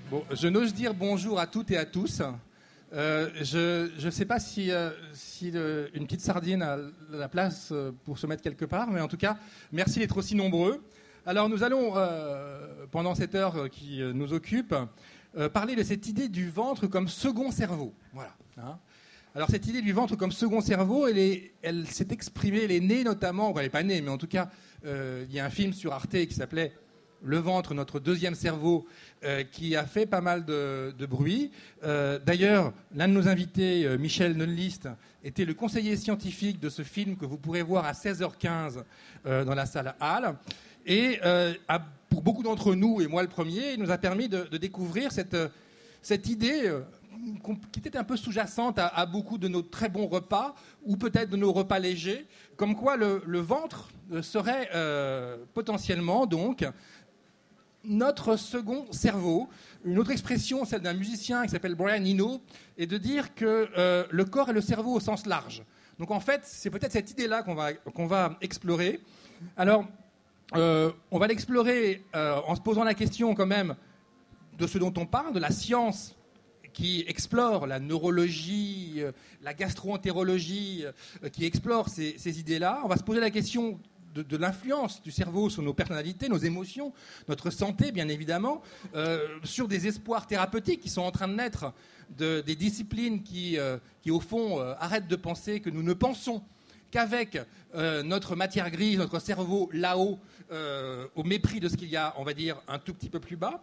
Bon, je n'ose dire bonjour à toutes et à tous. Je ne sais pas si une petite sardine a la place pour se mettre quelque part, mais en tout cas, merci d'être aussi nombreux. Alors nous allons, pendant cette heure qui nous occupe, parler de cette idée du ventre comme second cerveau. Voilà. Hein. Alors cette idée du ventre comme second cerveau, elle s'est exprimée, elle est née notamment, enfin elle n'est pas née, mais en tout cas, il y a un film sur Arte qui s'appelait Le ventre, notre deuxième cerveau, qui a fait pas mal de bruit. D'ailleurs, l'un de nos invités, Michel Nunlist, était le conseiller scientifique de ce film que vous pourrez voir à 16h15 dans la salle Halle. Et pour beaucoup d'entre nous, et moi le premier, il nous a permis de découvrir cette idée qui était un peu sous-jacente à beaucoup de nos très bons repas, ou peut-être de nos repas légers, comme quoi le ventre serait potentiellement donc notre second cerveau. Une autre expression, celle d'un musicien qui s'appelle Brian Eno, est de dire que le corps est le cerveau au sens large. Donc en fait, c'est peut-être cette idée-là qu'on va explorer. Alors, on va l'explorer en se posant la question quand même de ce dont on parle, de la science qui explore la neurologie, la gastro-entérologie, qui explore ces idées-là. On va se poser la question de l'influence du cerveau sur nos personnalités, nos émotions, notre santé, bien évidemment, sur des espoirs thérapeutiques qui sont en train de naître, des disciplines qui, au fond, arrêtent de penser que nous ne pensons qu'avec notre matière grise, notre cerveau là-haut, au mépris de ce qu'il y a, on va dire, un tout petit peu plus bas.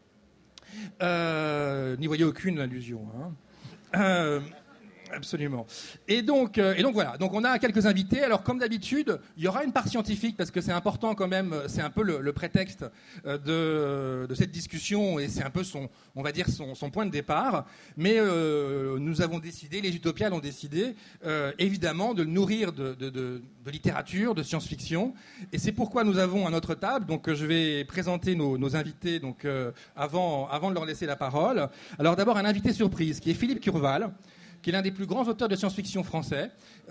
N'y voyez aucune allusion. Hein. Absolument. Et donc voilà. Donc on a quelques invités. Alors comme d'habitude, il y aura une part scientifique parce que c'est important quand même. C'est un peu le prétexte de cette discussion et c'est un peu son point de départ. Mais nous avons décidé, les Utopiales ont décidé, évidemment, de le nourrir de littérature, de science-fiction. Et c'est pourquoi nous avons à notre table. Donc je vais présenter nos invités. Donc avant de leur laisser la parole. Alors d'abord un invité surprise qui est Philippe Curval, qui est l'un des plus grands auteurs de science-fiction français,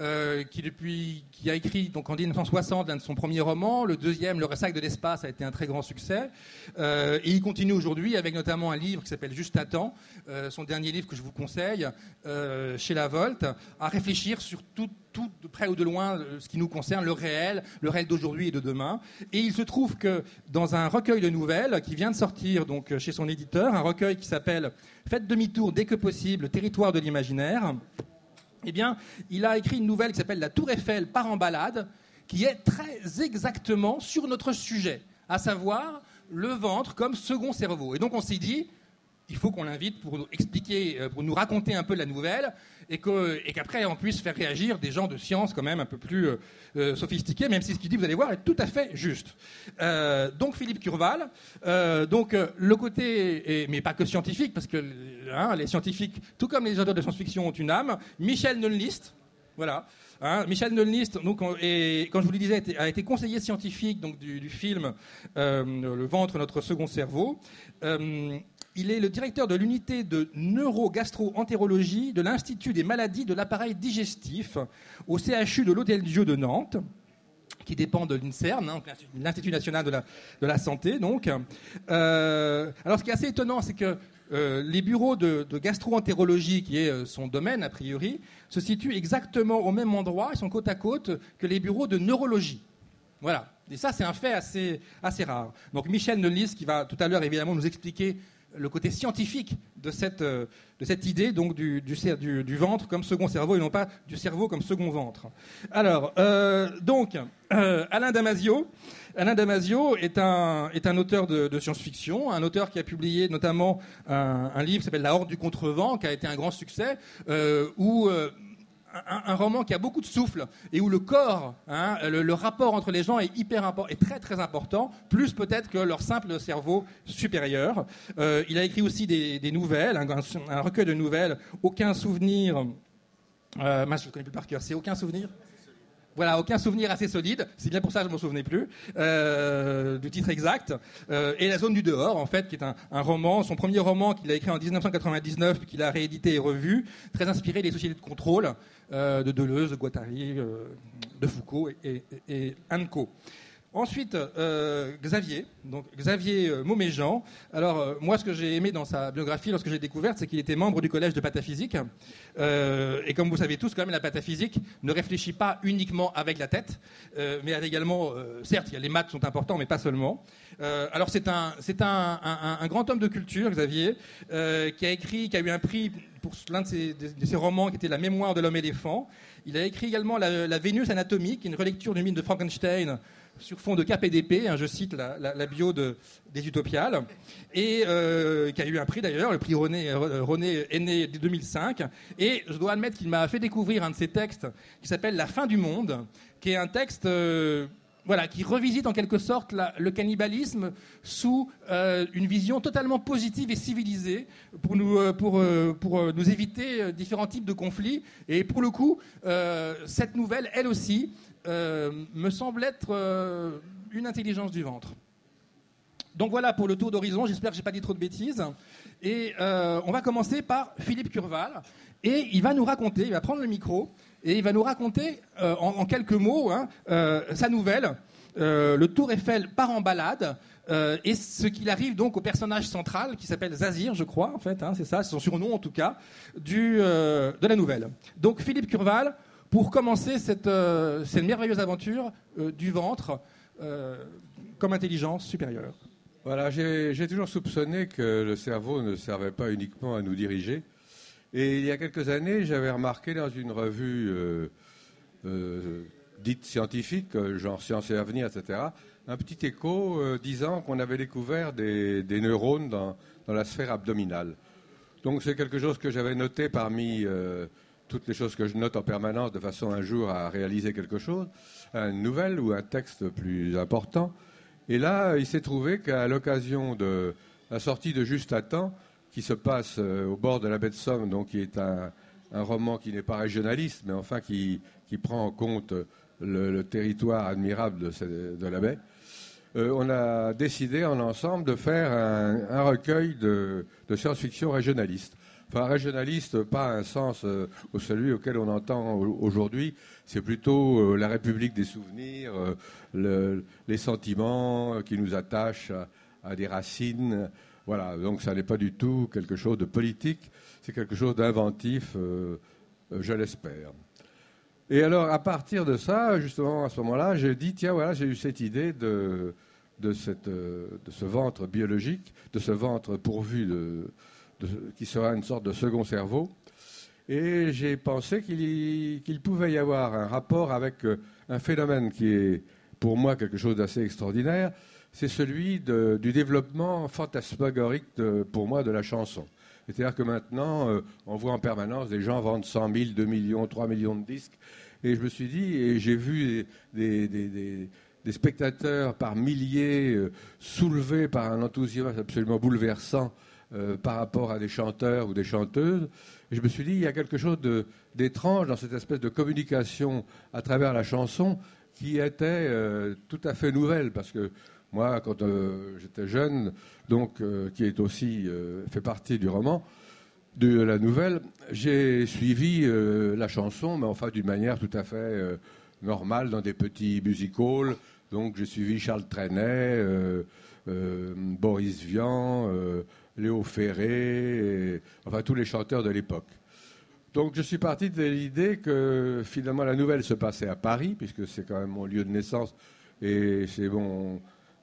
qui a écrit donc, en 1960 l'un de son premier roman, le deuxième, Le Ressac de l'espace, a été un très grand succès. Et il continue aujourd'hui avec notamment un livre qui s'appelle Juste à temps, son dernier livre que je vous conseille, chez La Volte, à réfléchir sur tout de près ou de loin ce qui nous concerne, le réel d'aujourd'hui et de demain. Et il se trouve que dans un recueil de nouvelles qui vient de sortir donc, chez son éditeur, un recueil qui s'appelle Faites demi-tour dès que possible, territoire de l'imaginaire, eh bien, il a écrit une nouvelle qui s'appelle La Tour Eiffel part en balade, qui est très exactement sur notre sujet, à savoir le ventre comme second cerveau. Et donc on s'est dit, il faut qu'on l'invite pour nous expliquer, pour nous raconter un peu la nouvelle, et qu'après on puisse faire réagir des gens de science quand même un peu plus sophistiqués, même si ce qu'il dit, vous allez voir, est tout à fait juste. Donc Philippe Curval, le côté, mais pas que scientifique, parce que les scientifiques, tout comme les auteurs de science-fiction, ont une âme. Michel Nunlist, voilà. Michel Nunlist, donc, et, comme je vous le disais, a été conseiller scientifique donc, du film Le ventre, notre second cerveau. Il est le directeur de l'unité de neurogastro-entérologie de l'Institut des maladies de l'appareil digestif au CHU de l'Hôtel-Dieu de Nantes, qui dépend de l'INSERM, l'Institut national de la santé. Donc. Alors ce qui est assez étonnant, c'est que les bureaux de gastro-entérologie, qui est son domaine a priori, se situent exactement au même endroit, ils sont côte à côte, que les bureaux de neurologie. Voilà. Et ça, c'est un fait assez rare. Donc Michel Nunlist, qui va tout à l'heure évidemment nous expliquer le côté scientifique de cette idée donc du ventre comme second cerveau et non pas du cerveau comme second ventre. Alors, Alain Damasio. Alain Damasio est un auteur de science-fiction, un auteur qui a publié notamment un livre qui s'appelle La Horde du Contrevent, qui a été un grand succès, où un roman qui a beaucoup de souffle et où le corps, le rapport entre les gens est hyper important, est très très important, plus peut-être que leur simple cerveau supérieur. Il a écrit aussi des nouvelles, un recueil de nouvelles, Aucun souvenir. Je ne connais plus par cœur. C'est Aucun souvenir. Voilà, Aucun souvenir assez solide, c'est bien pour ça que je ne m'en souvenais plus, du titre exact. Et La Zone du dehors, en fait, qui est un roman, son premier roman qu'il a écrit en 1999, puis qu'il a réédité et revu, très inspiré des sociétés de contrôle de Deleuze, de Guattari, de Foucault et Anne Co. Ensuite, Xavier, donc Xavier Mauméjean. Alors, moi, ce que j'ai aimé dans sa biographie, lorsque j'ai découvert, c'est qu'il était membre du collège de pataphysique. Et comme vous savez tous, quand même, la pataphysique ne réfléchit pas uniquement avec la tête, mais également, certes, les maths sont importants, mais pas seulement. Alors, c'est un grand homme de culture, Xavier, qui a eu un prix pour l'un de ses romans, qui était La mémoire de l'homme éléphant. Il a écrit également la Vénus anatomique, une relecture du mythe de Frankenstein sur fond de KPDP, je cite la bio des Utopiales, et qui a eu un prix d'ailleurs, le prix René Aîné de 2005. Et je dois admettre qu'il m'a fait découvrir un de ses textes qui s'appelle La fin du monde, qui est un texte qui revisite en quelque sorte le cannibalisme sous une vision totalement positive et civilisée pour nous éviter différents types de conflits. Et pour le coup, cette nouvelle, elle aussi, me semble être une intelligence du ventre. Donc voilà pour le tour d'horizon, j'espère que je n'ai pas dit trop de bêtises. Et on va commencer par Philippe Curval. Et il va prendre le micro, et il va nous raconter en quelques mots sa nouvelle, Le Tour Eiffel part en balade, et ce qu'il arrive donc au personnage central, qui s'appelle Zazir, je crois, en fait, c'est ça, c'est son surnom en tout cas, de la nouvelle. Donc Philippe Curval, pour commencer cette merveilleuse aventure du ventre comme intelligence supérieure. Voilà, j'ai toujours soupçonné que le cerveau ne servait pas uniquement à nous diriger. Et il y a quelques années, j'avais remarqué dans une revue dite scientifique, genre Science et Avenir, etc., un petit écho disant qu'on avait découvert des neurones dans la sphère abdominale. Donc c'est quelque chose que j'avais noté parmi toutes les choses que je note en permanence de façon un jour à réaliser quelque chose, une nouvelle ou un texte plus important. Et là, il s'est trouvé qu'à l'occasion de la sortie de Juste à temps, qui se passe au bord de la baie de Somme, donc qui est un roman qui n'est pas régionaliste, mais enfin qui prend en compte le territoire admirable de la baie, on a décidé en ensemble de faire un recueil de science-fiction régionaliste. Enfin, régionaliste, pas un sens celui auquel on entend aujourd'hui, c'est plutôt la République des souvenirs, les sentiments qui nous attachent à des racines. Voilà, donc ça n'est pas du tout quelque chose de politique, c'est quelque chose d'inventif, je l'espère. Et alors, à partir de ça, justement, à ce moment-là, j'ai dit, tiens, voilà, j'ai eu cette idée de ce ventre biologique, de ce ventre pourvu qui sera une sorte de second cerveau. Et j'ai pensé qu'il pouvait y avoir un rapport avec un phénomène qui est, pour moi, quelque chose d'assez extraordinaire. C'est celui du développement fantasmagorique, pour moi, de la chanson. C'est-à-dire que maintenant, on voit en permanence des gens vendre 100 000, 2 millions, 3 millions de disques. Et je me suis dit, et j'ai vu des spectateurs par milliers soulevés par un enthousiasme absolument bouleversant par rapport à des chanteurs ou des chanteuses. Et je me suis dit, il y a quelque chose d'étrange dans cette espèce de communication à travers la chanson qui était tout à fait nouvelle, parce que moi, quand j'étais jeune, donc qui est aussi fait partie du roman, de la nouvelle, j'ai suivi la chanson, mais enfin d'une manière tout à fait normale, dans des petits music-halls. Donc j'ai suivi Charles Trenet, Boris Vian, Léo Ferré, enfin tous les chanteurs de l'époque. Donc je suis parti de l'idée que finalement la nouvelle se passait à Paris, puisque c'est quand même mon lieu de naissance et c'est bon.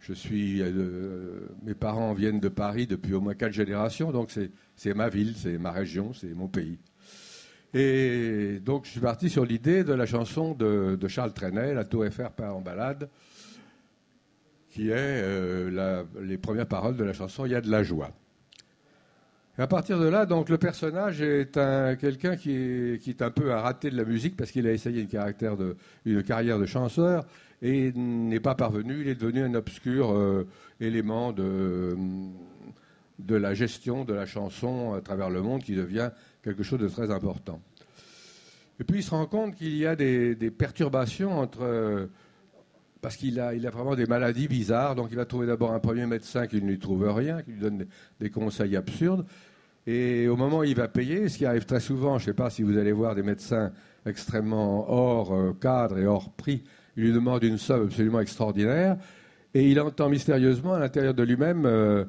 Mes parents viennent de Paris depuis au moins 4 générations, donc c'est ma ville, c'est ma région, c'est mon pays. Et donc je suis parti sur l'idée de la chanson de Charles Trenet, La Tour Eiffel part en balade, qui est les premières paroles de la chanson Il y a de la joie. Et à partir de là, donc le personnage est quelqu'un qui est un peu un raté de la musique parce qu'il a essayé une carrière de chanteur et n'est pas parvenu. Il est devenu un obscur élément de la gestion de la chanson à travers le monde qui devient quelque chose de très important. Et puis il se rend compte qu'il y a des perturbations parce qu'il a vraiment des maladies bizarres. Donc il va trouver d'abord un premier médecin qui ne lui trouve rien, qui lui donne des conseils absurdes. Et au moment où il va payer, ce qui arrive très souvent, je ne sais pas si vous allez voir des médecins extrêmement hors cadre et hors prix il lui demande une somme absolument extraordinaire, et il entend mystérieusement à l'intérieur de lui-même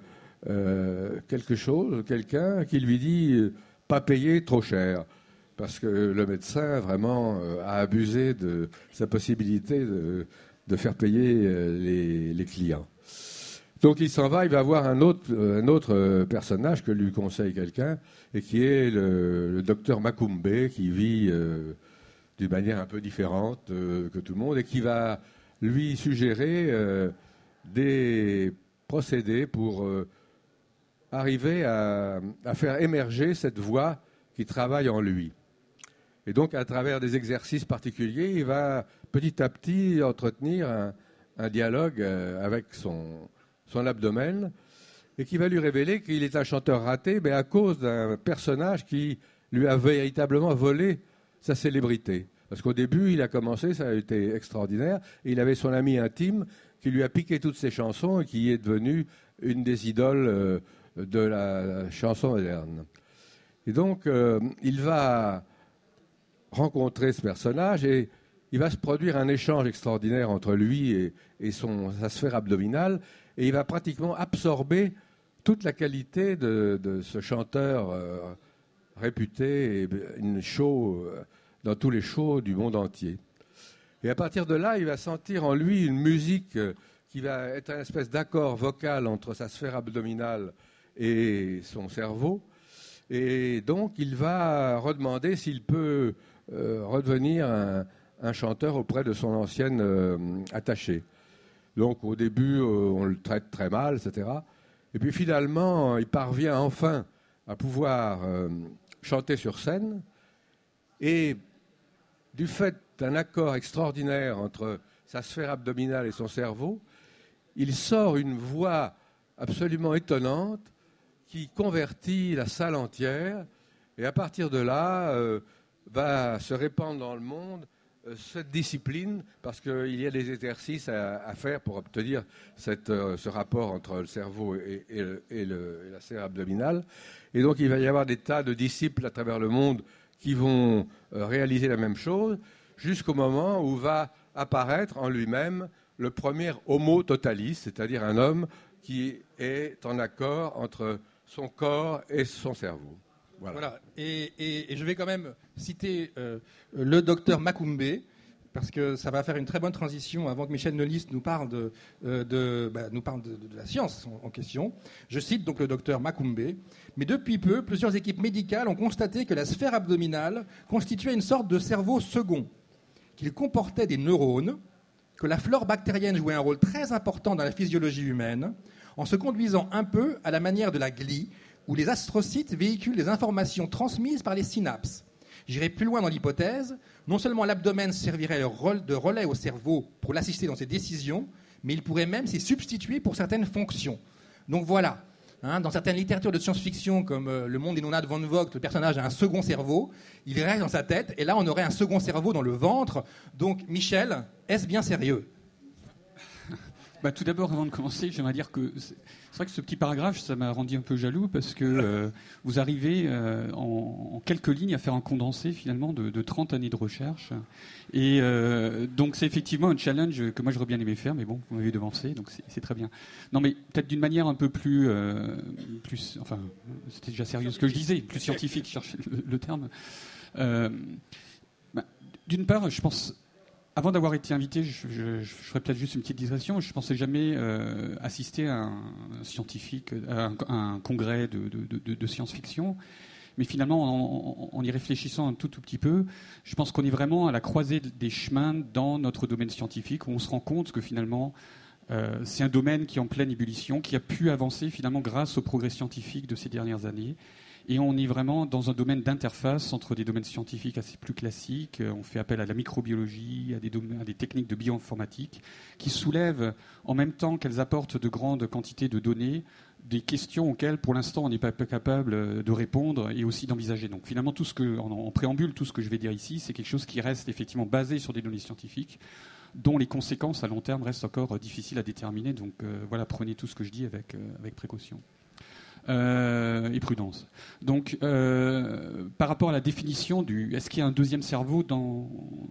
quelqu'un qui lui dit pas payer trop cher, parce que le médecin vraiment a abusé de sa possibilité de faire payer les clients. Donc il s'en va, il va voir un autre personnage que lui conseille quelqu'un, et qui est le docteur Macoumbe, qui vit d'une manière un peu différente que tout le monde, et qui va lui suggérer des procédés pour arriver à faire émerger cette voix qui travaille en lui. Et donc, à travers des exercices particuliers, il va petit à petit entretenir un dialogue avec son abdomen, et qui va lui révéler qu'il est un chanteur raté, mais à cause d'un personnage qui lui a véritablement volé sa célébrité. Parce qu'au début, il a commencé, ça a été extraordinaire, et il avait son ami intime qui lui a piqué toutes ses chansons et qui est devenue une des idoles de la chanson moderne. Et donc, il va rencontrer ce personnage, et il va se produire un échange extraordinaire entre lui et sa sphère abdominale, et il va pratiquement absorber toute la qualité de ce chanteur réputé et dans tous les shows du monde entier. Et à partir de là, il va sentir en lui une musique qui va être une espèce d'accord vocal entre sa sphère abdominale et son cerveau. Et donc, il va redemander s'il peut redevenir un chanteur auprès de son ancienne attachée. Donc, au début, on le traite très mal, etc. Et puis, finalement, il parvient enfin à pouvoir chanter sur scène. Et du fait d'un accord extraordinaire entre sa sphère abdominale et son cerveau, il sort une voix absolument étonnante qui convertit la salle entière, et à partir de là, va se répandre dans le monde cette discipline, parce qu'il y a des exercices à faire pour obtenir ce rapport entre le cerveau et la sphère abdominale. Et donc, il va y avoir des tas de disciples à travers le monde qui vont réaliser la même chose, jusqu'au moment où va apparaître en lui-même le premier homo totalis, c'est-à-dire un homme qui est en accord entre son corps et son cerveau. Voilà. Et je vais quand même citer le docteur Macoumbe, parce que ça va faire une très bonne transition avant que Michel Neulis nous parle de la science en question. Je cite donc le docteur Macoumbe. Mais depuis peu, plusieurs équipes médicales ont constaté que la sphère abdominale constituait une sorte de cerveau second, qu'il comportait des neurones, que la flore bactérienne jouait un rôle très important dans la physiologie humaine, en se conduisant un peu à la manière de la glie, où les astrocytes véhiculent les informations transmises par les synapses. J'irai plus loin dans l'hypothèse. Non seulement l'abdomen servirait de relais au cerveau pour l'assister dans ses décisions, mais il pourrait même s'y substituer pour certaines fonctions. Donc voilà. Dans certaines littératures de science-fiction, comme Le Monde des Nonades von Vogt, le personnage a un second cerveau, il reste dans sa tête, et là on aurait un second cerveau dans le ventre. Donc Michel, est-ce bien sérieux ? Tout d'abord, avant de commencer, j'aimerais dire que c'est vrai que ce petit paragraphe, ça m'a rendu un peu jaloux, parce que vous arrivez en quelques lignes à faire un condensé finalement de 30 années de recherche. Et donc c'est effectivement un challenge que moi j'aurais bien aimé faire, mais bon, vous m'avez devancé, donc c'est très bien. Non, mais peut-être d'une manière un peu plus enfin, c'était déjà sérieux ce que je disais, plus scientifique, je cherchais le terme. D'une part, je pense... Avant d'avoir été invité, je ferais peut-être juste une petite digression. Je ne pensais jamais assister à un scientifique, à un congrès de science-fiction. Mais finalement, en y réfléchissant un tout petit peu, je pense qu'on est vraiment à la croisée des chemins dans notre domaine scientifique, où on se rend compte que finalement, c'est un domaine qui est en pleine ébullition, qui a pu avancer finalement grâce au progrès scientifique de ces dernières années. Et on est vraiment dans un domaine d'interface entre des domaines scientifiques assez plus classiques. On fait appel à la microbiologie, à des techniques de bioinformatique qui soulèvent, en même temps qu'elles apportent de grandes quantités de données, des questions auxquelles, pour l'instant, on n'est pas capable de répondre et aussi d'envisager. Donc finalement, en préambule, tout ce que je vais dire ici, c'est quelque chose qui reste effectivement basé sur des données scientifiques, dont les conséquences à long terme restent encore difficiles à déterminer. Donc voilà, prenez tout ce que je dis avec précaution. Et prudence. Donc, par rapport à la définition est-ce qu'il y a un deuxième cerveau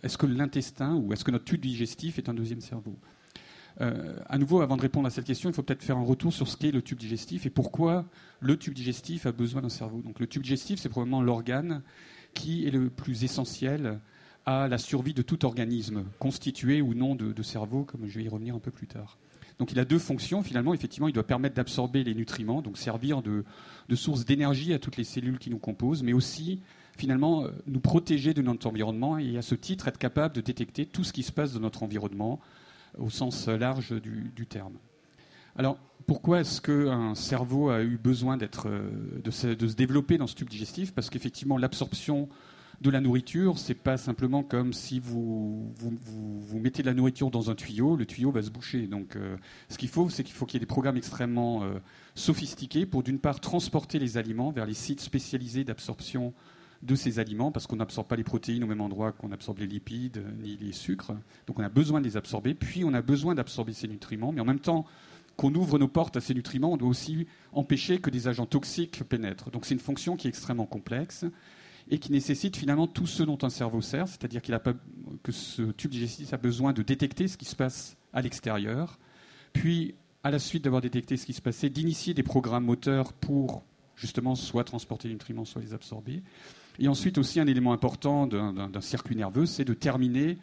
est-ce que l'intestin ou est-ce que notre tube digestif est un deuxième cerveau ? À nouveau, avant de répondre à cette question, il faut peut-être faire un retour sur ce qu'est le tube digestif et pourquoi le tube digestif a besoin d'un cerveau. Donc, le tube digestif, c'est probablement l'organe qui est le plus essentiel à la survie de tout organisme, constitué ou non de cerveau, comme je vais y revenir un peu plus tard. Donc il a deux fonctions, finalement. Effectivement, il doit permettre d'absorber les nutriments, donc servir de source d'énergie à toutes les cellules qui nous composent, mais aussi, finalement, nous protéger de notre environnement et à ce titre être capable de détecter tout ce qui se passe dans notre environnement, au sens large du terme. Alors, pourquoi est-ce qu'un cerveau a eu besoin de se développer dans ce tube digestif ? Parce qu'effectivement, l'absorption de la nourriture, c'est pas simplement comme si vous mettez de la nourriture dans un tuyau, le tuyau va se boucher. Donc, ce qu'il faut, c'est qu'il y ait des programmes extrêmement sophistiqués pour, d'une part, transporter les aliments vers les sites spécialisés d'absorption de ces aliments, parce qu'on n'absorbe pas les protéines au même endroit qu'on absorbe les lipides ni les sucres. Donc on a besoin de les absorber, puis on a besoin d'absorber ces nutriments, mais en même temps qu'on ouvre nos portes à ces nutriments, on doit aussi empêcher que des agents toxiques pénètrent. Donc c'est une fonction qui est extrêmement complexe et qui nécessite finalement tout ce dont un cerveau sert, c'est-à-dire que ce tube digestif a besoin de détecter ce qui se passe à l'extérieur, puis à la suite d'avoir détecté ce qui se passait, d'initier des programmes moteurs pour justement soit transporter les nutriments, soit les absorber. Et ensuite aussi un élément important d'un circuit nerveux, c'est de terminer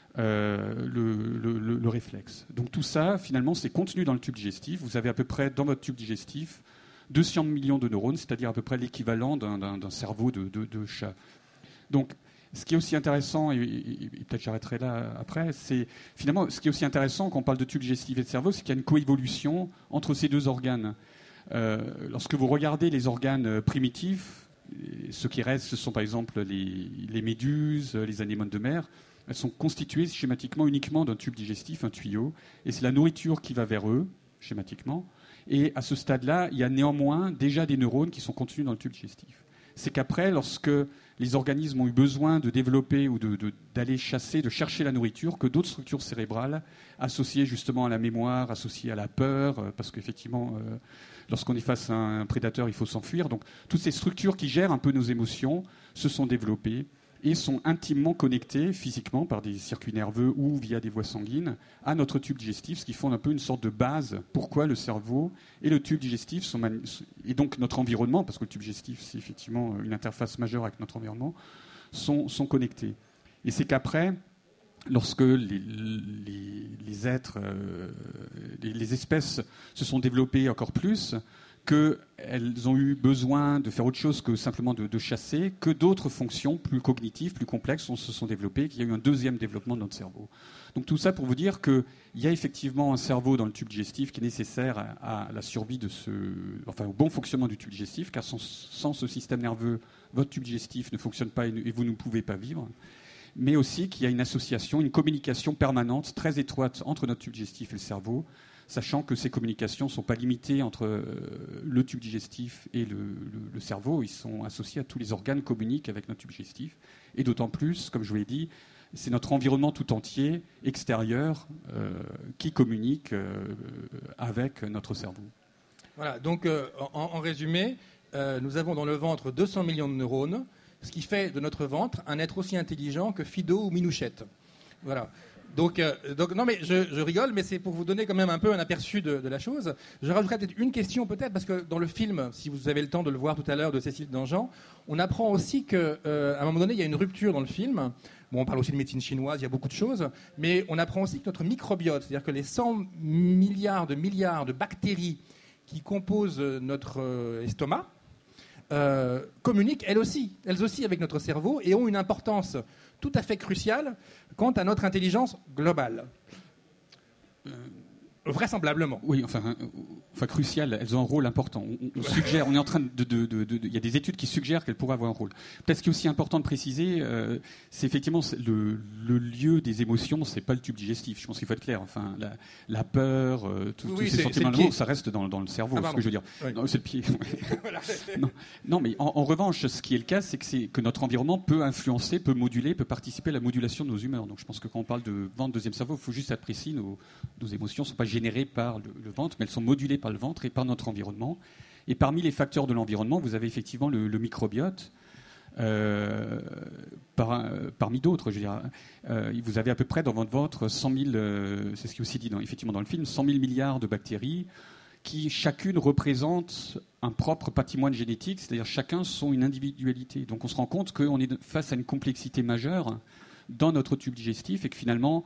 le réflexe. Donc tout ça, finalement, c'est contenu dans le tube digestif. Vous avez à peu près dans votre tube digestif 200 millions de neurones, c'est-à-dire à peu près l'équivalent d'un cerveau de chat. Donc ce qui est aussi intéressant, et peut-être j'arrêterai là après, c'est finalement ce qui est aussi intéressant quand on parle de tube digestif et de cerveau, c'est qu'il y a une coévolution entre ces deux organes. Lorsque vous regardez les organes primitifs, ce qui reste, ce sont par exemple les méduses, les anémones de mer. Elles sont constituées schématiquement uniquement d'un tube digestif, un tuyau, et c'est la nourriture qui va vers eux, schématiquement. Et à ce stade-là, il y a néanmoins déjà des neurones qui sont contenus dans le tube digestif. C'est qu'après, lorsque les organismes ont eu besoin de développer ou d'aller chasser, de chercher la nourriture, que d'autres structures cérébrales associées justement à la mémoire, associées à la peur, parce qu'effectivement, lorsqu'on est face à un prédateur, il faut s'enfuir. Donc toutes ces structures qui gèrent un peu nos émotions se sont développées et sont intimement connectées physiquement par des circuits nerveux ou via des voies sanguines à notre tube digestif, ce qui fonde un peu une sorte de base pourquoi le cerveau et le tube digestif et donc notre environnement, parce que le tube digestif c'est effectivement une interface majeure avec notre environnement, sont connectés. Et c'est qu'après, lorsque les êtres, les espèces se sont développées encore plus, qu'elles ont eu besoin de faire autre chose que simplement de chasser, que d'autres fonctions plus cognitives, plus complexes se sont développées, qu'il y a eu un deuxième développement de notre cerveau. Donc tout ça pour vous dire qu'il y a effectivement un cerveau dans le tube digestif qui est nécessaire à la survie au bon fonctionnement du tube digestif, car sans ce système nerveux, votre tube digestif ne fonctionne pas et vous ne pouvez pas vivre. Mais aussi qu'il y a une association, une communication permanente, très étroite entre notre tube digestif et le cerveau, sachant que ces communications ne sont pas limitées entre le tube digestif et le cerveau. Ils sont associés à tous les organes communiquent avec notre tube digestif. Et d'autant plus, comme je vous l'ai dit, c'est notre environnement tout entier, extérieur, qui communique avec notre cerveau. Voilà, donc en résumé, nous avons dans le ventre 200 millions de neurones, ce qui fait de notre ventre un être aussi intelligent que Fido ou Minouchette. Voilà. Donc non, mais je rigole, mais c'est pour vous donner quand même un peu un aperçu de la chose. Je rajouterai peut-être une question, parce que dans le film, si vous avez le temps de le voir tout à l'heure, de Cécile Dangean, on apprend aussi qu'à un moment donné, il y a une rupture dans le film. Bon, on parle aussi de médecine chinoise, il y a beaucoup de choses, mais on apprend aussi que notre microbiote, c'est-à-dire que les 100 milliards de bactéries qui composent notre estomac, communiquent elles aussi avec notre cerveau et ont une importance tout à fait cruciale quant à notre intelligence globale. Vraisemblablement. Oui, enfin crucial, elles ont un rôle important. On suggère, on est en train il y a des études qui suggèrent qu'elles pourraient avoir un rôle. Peut-être ce qui est aussi important de préciser, c'est effectivement le lieu des émotions, c'est pas le tube digestif. Je pense qu'il faut être clair. Enfin, la peur, tous ces sentiments, ça reste dans le cerveau. Ce que je veux dire. Oui. Non, c'est le pied. non, mais en revanche, ce qui est le cas, c'est que notre environnement peut influencer, peut moduler, peut participer à la modulation de nos humeurs. Donc, je pense que quand on parle de ventre, deuxième cerveau, il faut juste être précis. Nos émotions ne sont pas générées par le ventre, mais elles sont modulées par le ventre et par notre environnement. Et parmi les facteurs de l'environnement, vous avez effectivement le microbiote, parmi d'autres. Je veux dire, vous avez à peu près dans votre ventre 100 000, c'est ce qui est aussi dit effectivement dans le film, 100 000 milliards de bactéries qui chacune représente un propre patrimoine génétique, c'est-à-dire chacun sont une individualité. Donc on se rend compte qu'on est face à une complexité majeure dans notre tube digestif et que finalement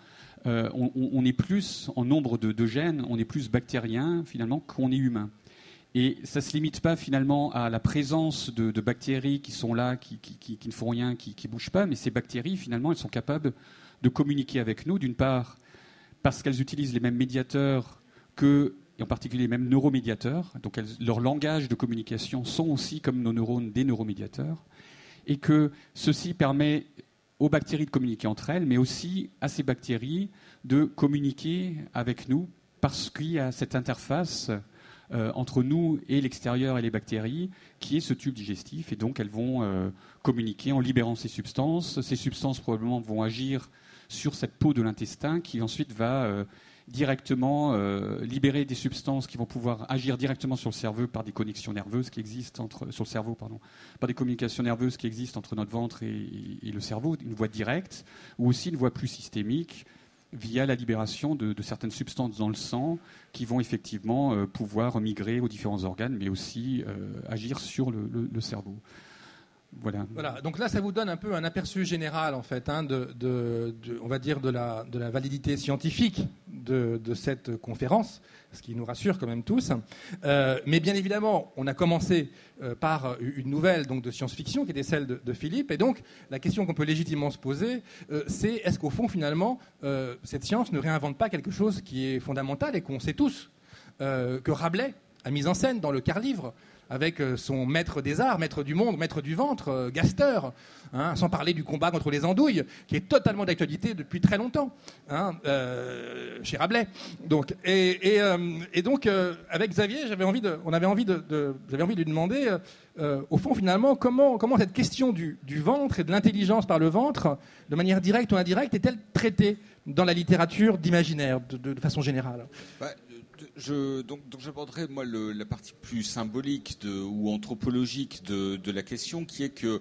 on est plus en nombre de gènes, on est plus bactérien finalement qu'on est humain. Et ça ne se limite pas finalement à la présence de bactéries qui sont là, qui ne font rien, qui ne bougent pas, mais ces bactéries finalement elles sont capables de communiquer avec nous, d'une part parce qu'elles utilisent les mêmes médiateurs et en particulier les mêmes neuromédiateurs, donc leur langage de communication sont aussi comme nos neurones des neuromédiateurs, et que ceci permet aux bactéries de communiquer entre elles, mais aussi à ces bactéries de communiquer avec nous, parce qu'il y a cette interface entre nous et l'extérieur et les bactéries, qui est ce tube digestif, et donc elles vont communiquer en libérant ces substances. Ces substances probablement vont agir sur cette peau de l'intestin, qui ensuite va directement libérer des substances qui vont pouvoir agir directement sur le cerveau par des connexions nerveuses qui existent par des communications nerveuses qui existent entre notre ventre et le cerveau, une voie directe, ou aussi une voie plus systémique via la libération de certaines substances dans le sang qui vont effectivement pouvoir migrer aux différents organes, mais aussi agir sur le cerveau. Voilà. Donc là, ça vous donne un peu un aperçu général, en fait, on va dire de la validité scientifique de cette conférence, ce qui nous rassure quand même tous. Mais bien évidemment, on a commencé par une nouvelle donc, de science-fiction, qui était celle de Philippe. Et donc, la question qu'on peut légitimement se poser, c'est est-ce qu'au fond, finalement, cette science ne réinvente pas quelque chose qui est fondamental et qu'on sait tous, que Rabelais a mis en scène dans le quart-livre, avec son maître des arts, maître du monde, maître du ventre, Gaster, sans parler du combat contre les andouilles, qui est totalement d'actualité depuis très longtemps, chez Rabelais. Donc, et donc, avec Xavier, j'avais envie de lui demander, au fond, finalement, comment cette question du ventre et de l'intelligence par le ventre, de manière directe ou indirecte, est-elle traitée dans la littérature d'imaginaire, de façon générale ? Donc j'aborderai moi la partie plus symbolique ou anthropologique de la question, qui est que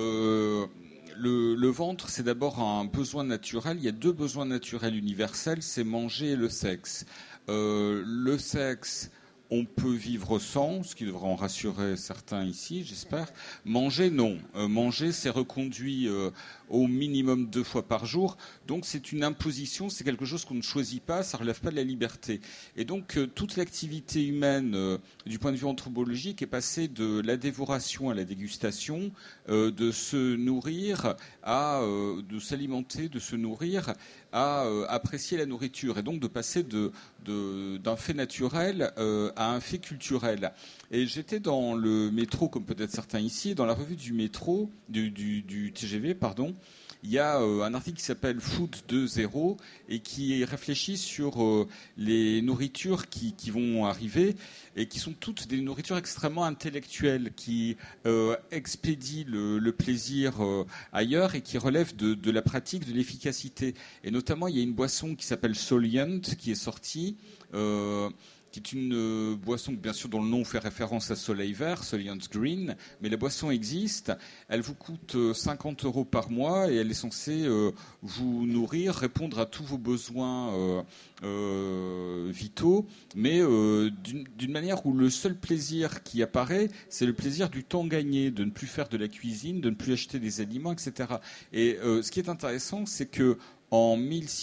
le ventre, c'est d'abord un besoin naturel. Il y a deux besoins naturels universels, c'est manger et le sexe. Le sexe, on peut vivre sans, ce qui devrait en rassurer certains ici, j'espère. Manger, non. Manger, c'est reconduit au minimum 2 fois par jour. Donc c'est une imposition, c'est quelque chose qu'on ne choisit pas, ça ne relève pas de la liberté. Et donc toute l'activité humaine, du point de vue anthropologique, est passée de la dévoration à la dégustation, de se nourrir de s'alimenter, de se nourrir, à apprécier la nourriture, et donc de passer d'un fait naturel à un fait culturel. Et j'étais dans le métro, comme peut-être certains ici, dans la revue du métro, du TGV, pardon. Il y a un article qui s'appelle Food 2.0 et qui réfléchit sur les nourritures qui vont arriver et qui sont toutes des nourritures extrêmement intellectuelles, qui expédient le plaisir ailleurs et qui relèvent de la pratique, de l'efficacité. Et notamment, il y a une boisson qui s'appelle Soliant qui est sortie, qui est une boisson, bien sûr, dont le nom fait référence à Soleil Vert, Soliant Green, mais la boisson existe, elle vous coûte 50 € par mois et elle est censée vous nourrir, répondre à tous vos besoins vitaux, mais d'une manière où le seul plaisir qui apparaît, c'est le plaisir du temps gagné, de ne plus faire de la cuisine, de ne plus acheter des aliments, etc. Et ce qui est intéressant, c'est que en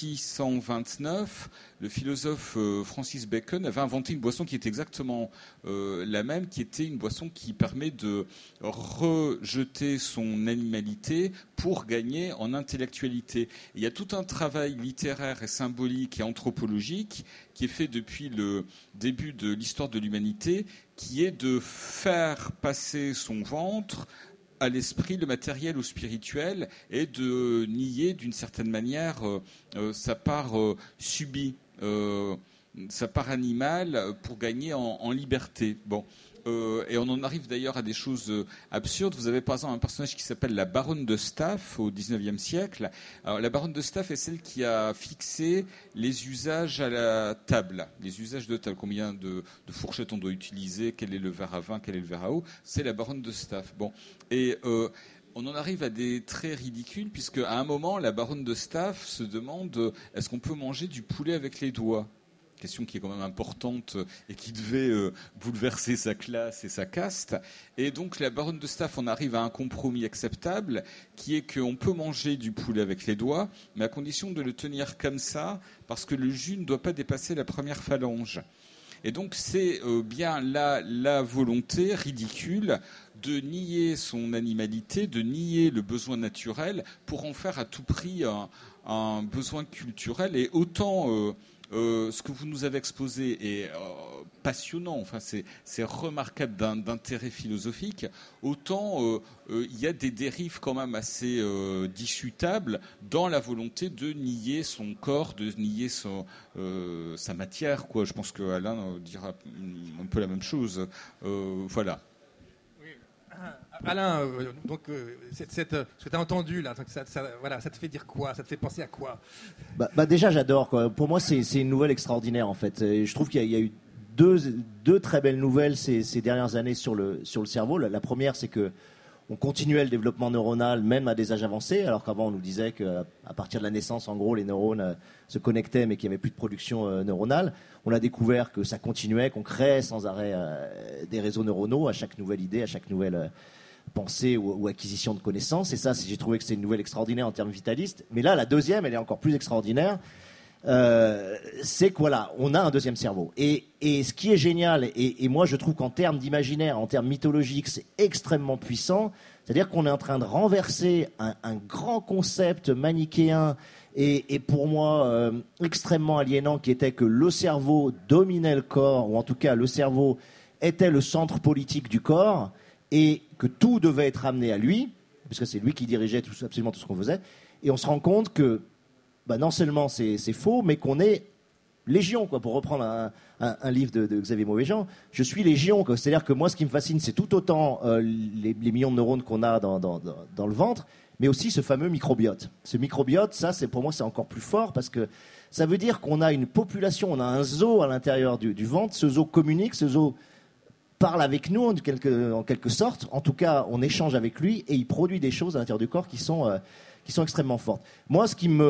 1629, le philosophe Francis Bacon avait inventé une boisson qui est exactement la même, qui était une boisson qui permet de rejeter son animalité pour gagner en intellectualité. Et il y a tout un travail littéraire et symbolique et anthropologique qui est fait depuis le début de l'histoire de l'humanité, qui est de faire passer son ventre à l'esprit, le matériel ou spirituel, et de nier d'une certaine manière sa part subie, sa part animale, pour gagner en liberté. Bon. Et on en arrive d'ailleurs à des choses absurdes. Vous avez par exemple un personnage qui s'appelle la baronne de Staff au XIXe siècle. Alors, la baronne de Staff est celle qui a fixé les usages à la table, les usages de table. Combien de fourchettes on doit utiliser, quel est le verre à vin, quel est le verre à eau. C'est la baronne de Staff. Bon. Et On en arrive à des traits ridicules, puisque à un moment, la baronne de Staff se demande est-ce qu'on peut manger du poulet avec les doigts ? Question qui est quand même importante et qui devait bouleverser sa classe et sa caste. Et donc la baronne de Staff, on arrive à un compromis acceptable, qui est qu'on peut manger du poulet avec les doigts, mais à condition de le tenir comme ça, parce que le jus ne doit pas dépasser la première phalange. Et donc c'est bien la volonté ridicule de nier son animalité, de nier le besoin naturel pour en faire à tout prix un besoin culturel. Et autant ce que vous nous avez exposé est passionnant, enfin c'est remarquable d'intérêt philosophique, autant il y a des dérives quand même assez discutables dans la volonté de nier son corps, de nier sa matière, quoi. Je pense qu'Alain dira un peu la même chose. Voilà. Alain, donc ce que tu as entendu là, ça te fait dire quoi ? Ça te fait penser à quoi ? Déjà, j'adore, quoi. Pour moi, c'est une nouvelle extraordinaire en fait. Et je trouve qu'il y a eu deux très belles nouvelles ces dernières années sur le cerveau. La première, c'est que on continuait le développement neuronal même à des âges avancés, alors qu'avant on nous disait qu'à partir de la naissance, en gros, les neurones se connectaient mais qu'il n'y avait plus de production neuronale. On a découvert que ça continuait, qu'on créait sans arrêt des réseaux neuronaux à chaque nouvelle idée, à chaque nouvelle pensée ou acquisition de connaissances. Et ça, j'ai trouvé que c'est une nouvelle extraordinaire en termes vitalistes. Mais là, la deuxième, elle est encore plus extraordinaire. C'est que voilà, on a un deuxième cerveau. Et ce qui est génial, et moi je trouve qu'en termes d'imaginaire, en termes mythologiques, c'est extrêmement puissant. C'est-à-dire qu'on est en train de renverser un grand concept manichéen et pour moi extrêmement aliénant, qui était que le cerveau dominait le corps, ou en tout cas le cerveau était le centre politique du corps, et que tout devait être amené à lui, puisque c'est lui qui dirigeait absolument tout ce qu'on faisait. Et on se rend compte que non seulement c'est faux, mais qu'on est légion, quoi, pour reprendre un livre de Xavier Mauvaisjean. Je suis légion, quoi. C'est-à-dire que moi, ce qui me fascine, c'est tout autant les millions de neurones qu'on a dans le ventre, mais aussi ce fameux microbiote. Ce microbiote, ça, pour moi, c'est encore plus fort, parce que ça veut dire qu'on a une population, on a un zoo à l'intérieur du ventre. Ce zoo communique, ce zoo parle avec nous en quelque sorte. En tout cas, on échange avec lui et il produit des choses à l'intérieur du corps qui sont extrêmement fortes. Moi, ce qui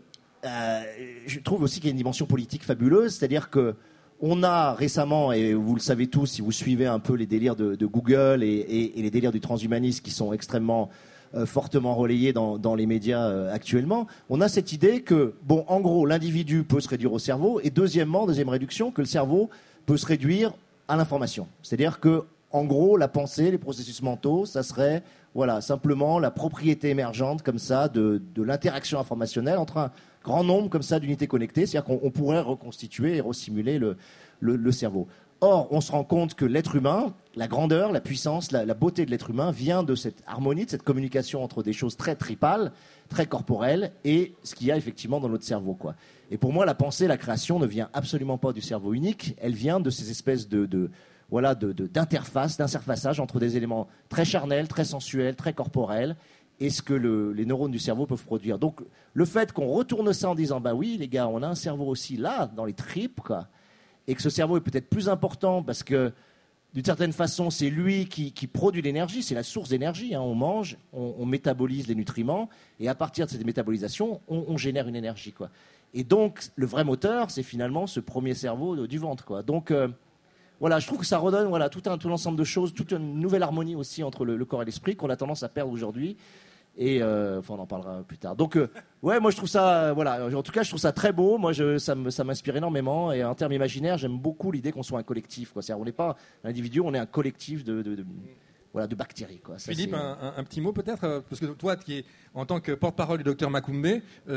je trouve aussi qu'il y a une dimension politique fabuleuse, c'est-à-dire que on a récemment, et vous le savez tous si vous suivez un peu les délires de Google et les délires du transhumanisme qui sont extrêmement fortement relayés dans les médias actuellement, on a cette idée que, en gros, l'individu peut se réduire au cerveau, et deuxième réduction, que le cerveau peut se réduire à l'information. C'est-à-dire que, en gros, la pensée, les processus mentaux, ça serait simplement la propriété émergente comme ça de l'interaction informationnelle entre un grand nombre comme ça d'unités connectées. C'est-à-dire qu'on pourrait reconstituer et resimuler le cerveau. Or, on se rend compte que l'être humain, la grandeur, la puissance, la beauté de l'être humain vient de cette harmonie, de cette communication entre des choses très tripales, très corporelles, et ce qu'il y a effectivement dans notre cerveau, quoi. Et pour moi, la pensée, la création ne vient absolument pas du cerveau unique, elle vient de ces espèces d'interface, d'interfaçage entre des éléments très charnels, très sensuels, très corporels, et ce que les neurones du cerveau peuvent produire. Donc, le fait qu'on retourne ça en disant, oui, les gars, on a un cerveau aussi là, dans les tripes, quoi, et que ce cerveau est peut-être plus important parce que, d'une certaine façon, c'est lui qui produit l'énergie, c'est la source d'énergie. Hein. On mange, on métabolise les nutriments, et à partir de cette métabolisation, on génère une énergie, quoi. Et donc, le vrai moteur, c'est finalement ce premier cerveau du ventre, quoi. Donc, voilà, je trouve que ça redonne tout l'ensemble de choses, toute une nouvelle harmonie aussi entre le corps et l'esprit qu'on a tendance à perdre aujourd'hui. Et on en parlera plus tard. Donc, moi je trouve ça, en tout cas, je trouve ça très beau. Moi, ça m'inspire énormément. Et en termes imaginaires, j'aime beaucoup l'idée qu'on soit un collectif, quoi. C'est-à-dire, on n'est pas un individu, on est un collectif de bactéries, quoi. Ça, Philippe, un petit mot peut-être, parce que toi, qui es en tant que porte-parole du docteur Macoumbe, tu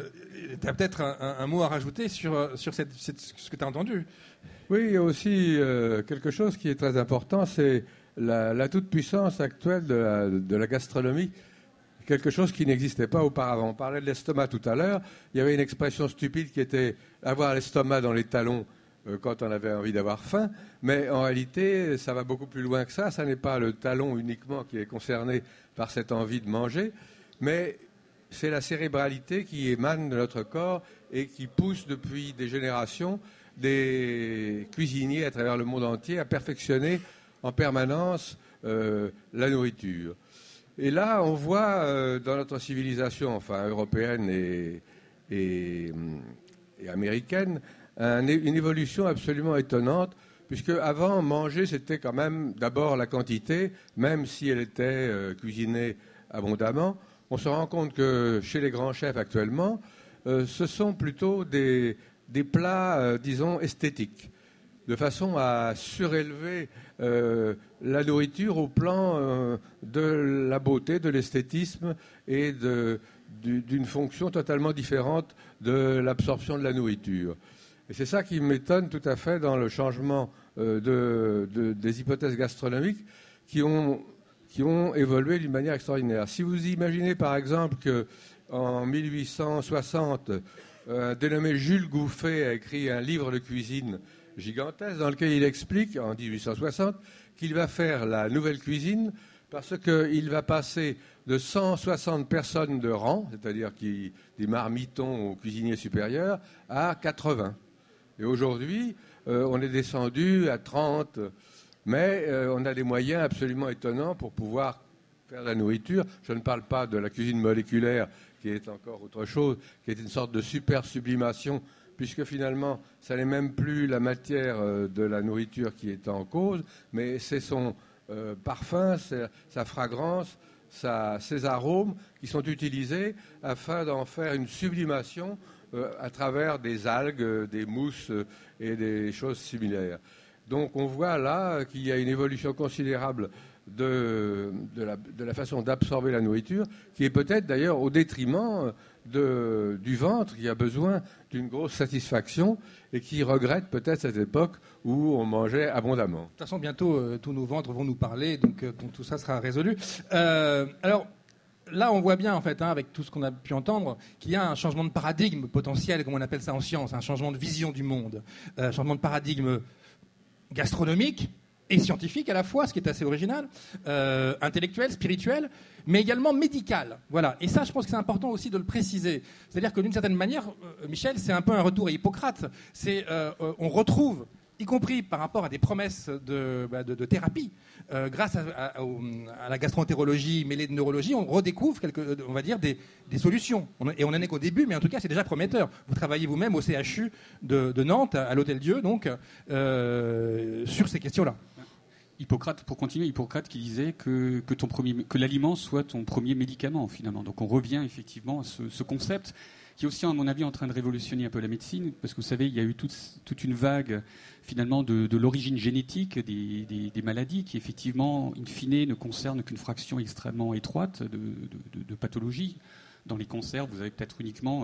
as peut-être un mot à rajouter sur ce que tu as entendu. Oui, il y a aussi quelque chose qui est très important, c'est la toute-puissance actuelle de la gastronomie. Quelque chose qui n'existait pas auparavant. On parlait de l'estomac tout à l'heure. Il y avait une expression stupide qui était avoir l'estomac dans les talons quand on avait envie d'avoir faim. Mais en réalité, ça va beaucoup plus loin que ça. Ça n'est pas le talon uniquement qui est concerné par cette envie de manger, mais c'est la cérébralité qui émane de notre corps et qui pousse depuis des générations des cuisiniers à travers le monde entier à perfectionner en permanence la nourriture. Et là, on voit dans notre civilisation, enfin européenne et américaine, une évolution absolument étonnante, puisque avant, manger, c'était quand même d'abord la quantité, même si elle était cuisinée abondamment. On se rend compte que chez les grands chefs actuellement, ce sont plutôt des plats, disons, esthétiques, de façon à surélever la nourriture au plan de la beauté, de l'esthétisme et d'une fonction totalement différente de l'absorption de la nourriture. Et c'est ça qui m'étonne tout à fait dans le changement des hypothèses gastronomiques qui ont évolué d'une manière extraordinaire. Si vous imaginez par exemple qu'en 1860, un dénommé Jules Gouffet a écrit un livre de cuisine gigantesque dans lequel il explique, en 1860, qu'il va faire la nouvelle cuisine parce qu'il va passer de 160 personnes de rang, c'est-à-dire des marmitons aux cuisiniers supérieurs, à 80. Et aujourd'hui, on est descendu à 30, mais on a des moyens absolument étonnants pour pouvoir faire la nourriture. Je ne parle pas de la cuisine moléculaire, qui est encore autre chose, qui est une sorte de super sublimation, puisque finalement, ça n'est même plus la matière de la nourriture qui est en cause, mais c'est son parfum, sa fragrance, ses arômes qui sont utilisés afin d'en faire une sublimation à travers des algues, des mousses et des choses similaires. Donc on voit là qu'il y a une évolution considérable de la façon d'absorber la nourriture, qui est peut-être d'ailleurs au détriment du ventre, qui a besoin d'une grosse satisfaction et qui regrette peut-être cette époque où on mangeait abondamment. De toute façon, bientôt, tous nos ventres vont nous parler, donc tout ça sera résolu. Alors, là, on voit bien, en fait, avec tout ce qu'on a pu entendre, qu'il y a un changement de paradigme potentiel, comme on appelle ça en science, un changement de vision du monde, un changement de paradigme gastronomique et scientifique à la fois, ce qui est assez original, intellectuel, spirituel, mais également médical. Voilà. Et ça, je pense que c'est important aussi de le préciser. C'est-à-dire que d'une certaine manière, Michel, c'est un peu un retour à Hippocrate. On retrouve, y compris par rapport à des promesses de thérapie, grâce à la gastroentérologie mêlée de neurologie, on redécouvre, on va dire, des solutions. Et on n'en est qu'au début, mais en tout cas, c'est déjà prometteur. Vous travaillez vous-même au CHU de Nantes, à l'Hôtel-Dieu, donc, sur ces questions-là. Hippocrate, pour continuer, Hippocrate qui disait que l'aliment soit ton premier médicament, finalement. Donc on revient effectivement à ce concept qui est aussi, à mon avis, en train de révolutionner un peu la médecine, parce que vous savez, il y a eu toute une vague, finalement, de l'origine génétique des maladies, qui, effectivement, in fine, ne concerne qu'une fraction extrêmement étroite de pathologies. Dans les cancers, vous avez peut-être uniquement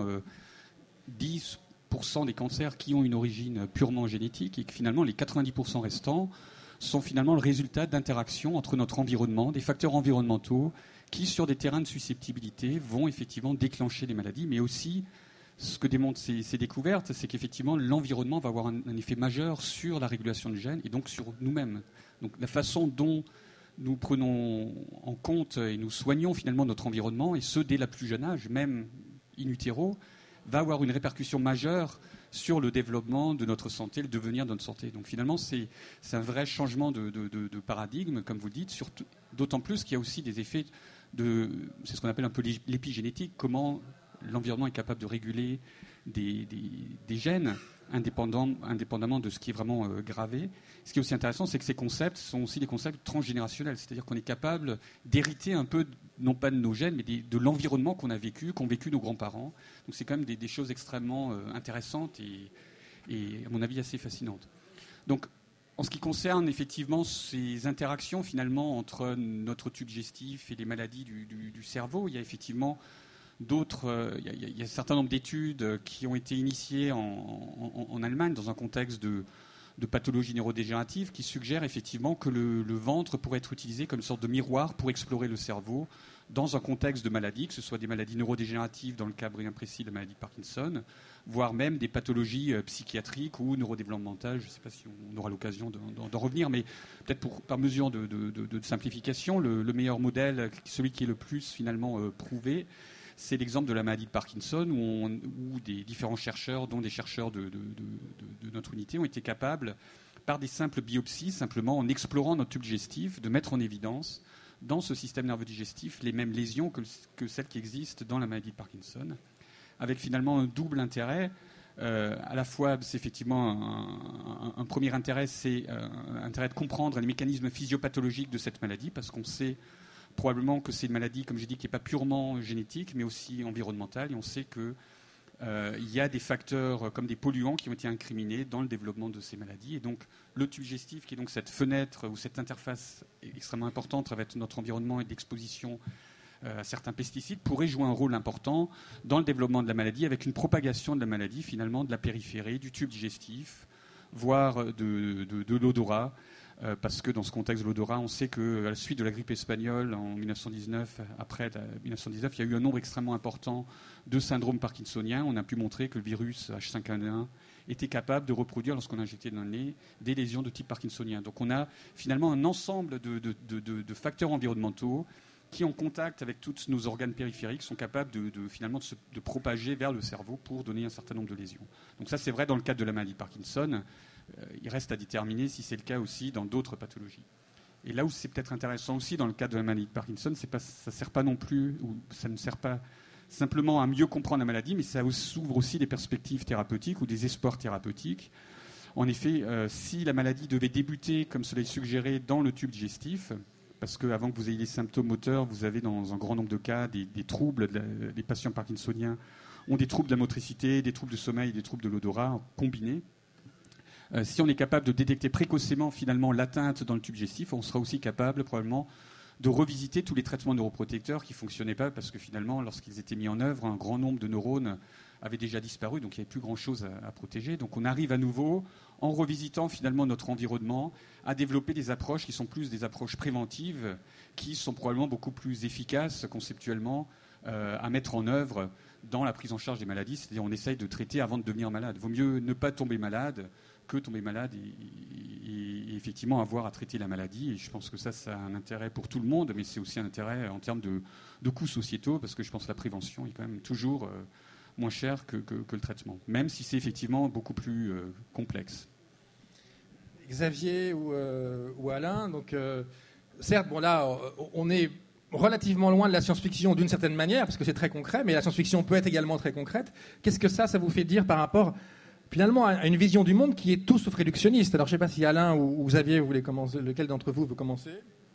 10% des cancers qui ont une origine purement génétique, et que, finalement, les 90% restants sont finalement le résultat d'interactions entre notre environnement, des facteurs environnementaux qui, sur des terrains de susceptibilité, vont effectivement déclencher des maladies. Mais aussi, ce que démontrent ces découvertes, c'est qu'effectivement, l'environnement va avoir un effet majeur sur la régulation du gène et donc sur nous-mêmes. Donc la façon dont nous prenons en compte et nous soignons finalement notre environnement, et ce dès la plus jeune âge, même in utero, va avoir une répercussion majeure sur le développement de notre santé, le devenir de notre santé. Donc finalement, c'est un vrai changement de paradigme, comme vous le dites, d'autant plus qu'il y a aussi des effets c'est ce qu'on appelle un peu l'épigénétique, comment l'environnement est capable de réguler des gènes indépendamment de ce qui est vraiment gravé. Ce qui est aussi intéressant, c'est que ces concepts sont aussi des concepts transgénérationnels, c'est-à-dire qu'on est capable d'hériter un peu, non pas de nos gènes, mais de l'environnement qu'on a vécu, qu'ont vécu nos grands-parents. Donc c'est quand même des choses extrêmement intéressantes et, à mon avis, assez fascinantes. Donc, en ce qui concerne effectivement ces interactions finalement entre notre tube digestif et les maladies du cerveau, il y a effectivement il y a un certain nombre d'études qui ont été initiées en Allemagne dans un contexte de pathologie neurodégénérative qui suggèrent effectivement que le ventre pourrait être utilisé comme une sorte de miroir pour explorer le cerveau dans un contexte de maladie, que ce soit des maladies neurodégénératives dans le cas bien précis de la maladie de Parkinson, voire même des pathologies psychiatriques ou neurodéveloppementales. Je ne sais pas si on aura l'occasion d'en revenir, mais peut-être par mesure de simplification, le meilleur modèle, celui qui est le plus finalement prouvé, c'est l'exemple de la maladie de Parkinson où des différents chercheurs, dont des chercheurs de notre unité, ont été capables, par des simples biopsies, simplement en explorant notre tube digestif, de mettre en évidence dans ce système nerveux digestif les mêmes lésions que celles qui existent dans la maladie de Parkinson, avec finalement un double intérêt. À la fois, c'est effectivement un premier intérêt, c'est intérêt de comprendre les mécanismes physiopathologiques de cette maladie, parce qu'on sait probablement que c'est une maladie, comme j'ai dit, qui n'est pas purement génétique, mais aussi environnementale, et on sait que il y a des facteurs comme des polluants qui ont été incriminés dans le développement de ces maladies. Et donc, le tube digestif, qui est donc cette fenêtre ou cette interface extrêmement importante avec notre environnement et d'exposition à certains pesticides, pourrait jouer un rôle important dans le développement de la maladie, avec une propagation de la maladie, finalement, de la périphérie, du tube digestif, voire de l'odorat. Parce que dans ce contexte de l'odorat, on sait qu'à la suite de la grippe espagnole en 1919, après 1919, il y a eu un nombre extrêmement important de syndromes parkinsoniens. On a pu montrer que le virus H5N1 était capable de reproduire, lorsqu'on injectait dans le nez, des lésions de type parkinsonien. Donc on a finalement un ensemble de facteurs environnementaux qui, en contact avec tous nos organes périphériques, sont capables finalement de propager vers le cerveau pour donner un certain nombre de lésions. Donc ça, c'est vrai dans le cadre de la maladie de Parkinson. Il reste à déterminer si c'est le cas aussi dans d'autres pathologies. Et là où c'est peut-être intéressant aussi dans le cadre de la maladie de Parkinson, ça sert pas non plus, ou ça ne sert pas simplement à mieux comprendre la maladie, mais ça ouvre aussi des perspectives thérapeutiques ou des espoirs thérapeutiques. En effet, si la maladie devait débuter, comme cela est suggéré, dans le tube digestif, parce qu'avant que vous ayez les symptômes moteurs, vous avez dans un grand nombre de cas des troubles, les patients parkinsoniens ont des troubles de la motricité, des troubles de sommeil, des troubles de l'odorat combinés. Si on est capable de détecter précocement finalement l'atteinte dans le tube digestif, on sera aussi capable probablement de revisiter tous les traitements neuroprotecteurs qui ne fonctionnaient pas, parce que finalement, lorsqu'ils étaient mis en œuvre, un grand nombre de neurones avaient déjà disparu, donc il n'y avait plus grand-chose à protéger. Donc on arrive à nouveau, en revisitant finalement notre environnement, à développer des approches qui sont plus des approches préventives, qui sont probablement beaucoup plus efficaces conceptuellement à mettre en œuvre dans la prise en charge des maladies. C'est-à-dire on essaye de traiter avant de devenir malade. Il vaut mieux ne pas tomber malade que tomber malade et effectivement avoir à traiter la maladie. Et je pense que ça a un intérêt pour tout le monde, mais c'est aussi un intérêt en termes de coûts sociétaux, parce que je pense que la prévention est quand même toujours moins chère que le traitement, même si c'est effectivement beaucoup plus complexe. Xavier ou Alain, donc certes, bon là, on est relativement loin de la science-fiction d'une certaine manière, parce que c'est très concret, mais la science-fiction peut être également très concrète. Qu'est-ce que ça vous fait dire par rapport finalement à une vision du monde qui est tout sauf réductionniste? Alors je ne sais pas si Alain ou Xavier, vous voulez commencer, lequel d'entre vous veut commencer?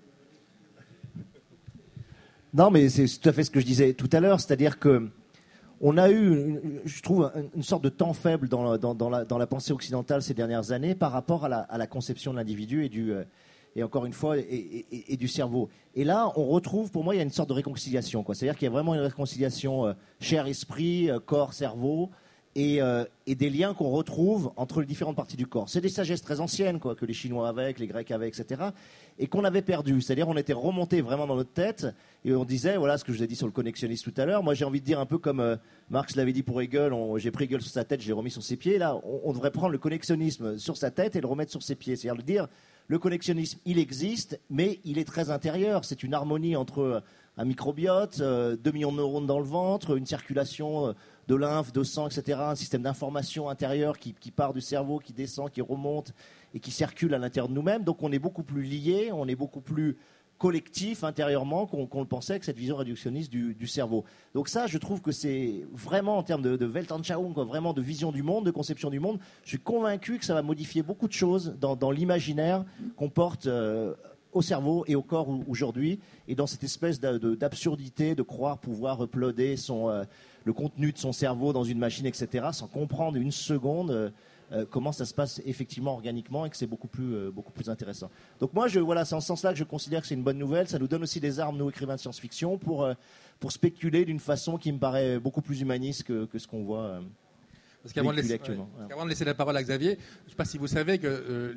Non, mais c'est tout à fait ce que je disais tout à l'heure, c'est-à-dire que on a eu, je trouve, une sorte de temps faible dans la pensée occidentale ces dernières années par rapport à la conception de l'individu et encore une fois, et du cerveau. Et là, on retrouve, pour moi, il y a une sorte de réconciliation, quoi. C'est-à-dire qu'il y a vraiment une réconciliation chair-esprit, corps-cerveau, et des liens qu'on retrouve entre les différentes parties du corps. C'est des sagesses très anciennes, quoi, que les Chinois avaient, que les Grecs avaient, etc., et qu'on avait perdu. C'est-à-dire on était remonté vraiment dans notre tête, et on disait, voilà ce que je vous ai dit sur le connexionnisme tout à l'heure, moi j'ai envie de dire un peu comme Marx l'avait dit pour Hegel, j'ai pris Hegel sur sa tête, je l'ai remis sur ses pieds. Là, on devrait prendre le connexionnisme sur sa tête et le remettre sur ses pieds. C'est-à-dire de dire, le connexionnisme, il existe, mais il est très intérieur. C'est une harmonie entre un microbiote, 2 millions de neurones dans le ventre, une circulation de lymphe, de sang, etc., un système d'information intérieur qui part du cerveau, qui descend, qui remonte et qui circule à l'intérieur de nous-mêmes. Donc on est beaucoup plus liés, on est beaucoup plus collectif intérieurement qu'on le pensait avec cette vision réductionniste du cerveau. Donc ça, je trouve que c'est vraiment en termes de Weltanschauung, quoi, vraiment de vision du monde, de conception du monde. Je suis convaincu que ça va modifier beaucoup de choses dans l'imaginaire qu'on porte au cerveau et au corps aujourd'hui, et dans cette espèce d'absurdité de croire pouvoir uploader le contenu de son cerveau dans une machine, etc., sans comprendre une seconde comment ça se passe effectivement organiquement, et que c'est beaucoup plus intéressant. Donc moi, voilà, c'est en ce sens-là que je considère que c'est une bonne nouvelle. Ça nous donne aussi des armes, nous, écrivains de science-fiction, pour spéculer d'une façon qui me paraît beaucoup plus humaniste que ce qu'on voit Parce qu'avant de laisser la parole à Xavier, je ne sais pas si vous savez que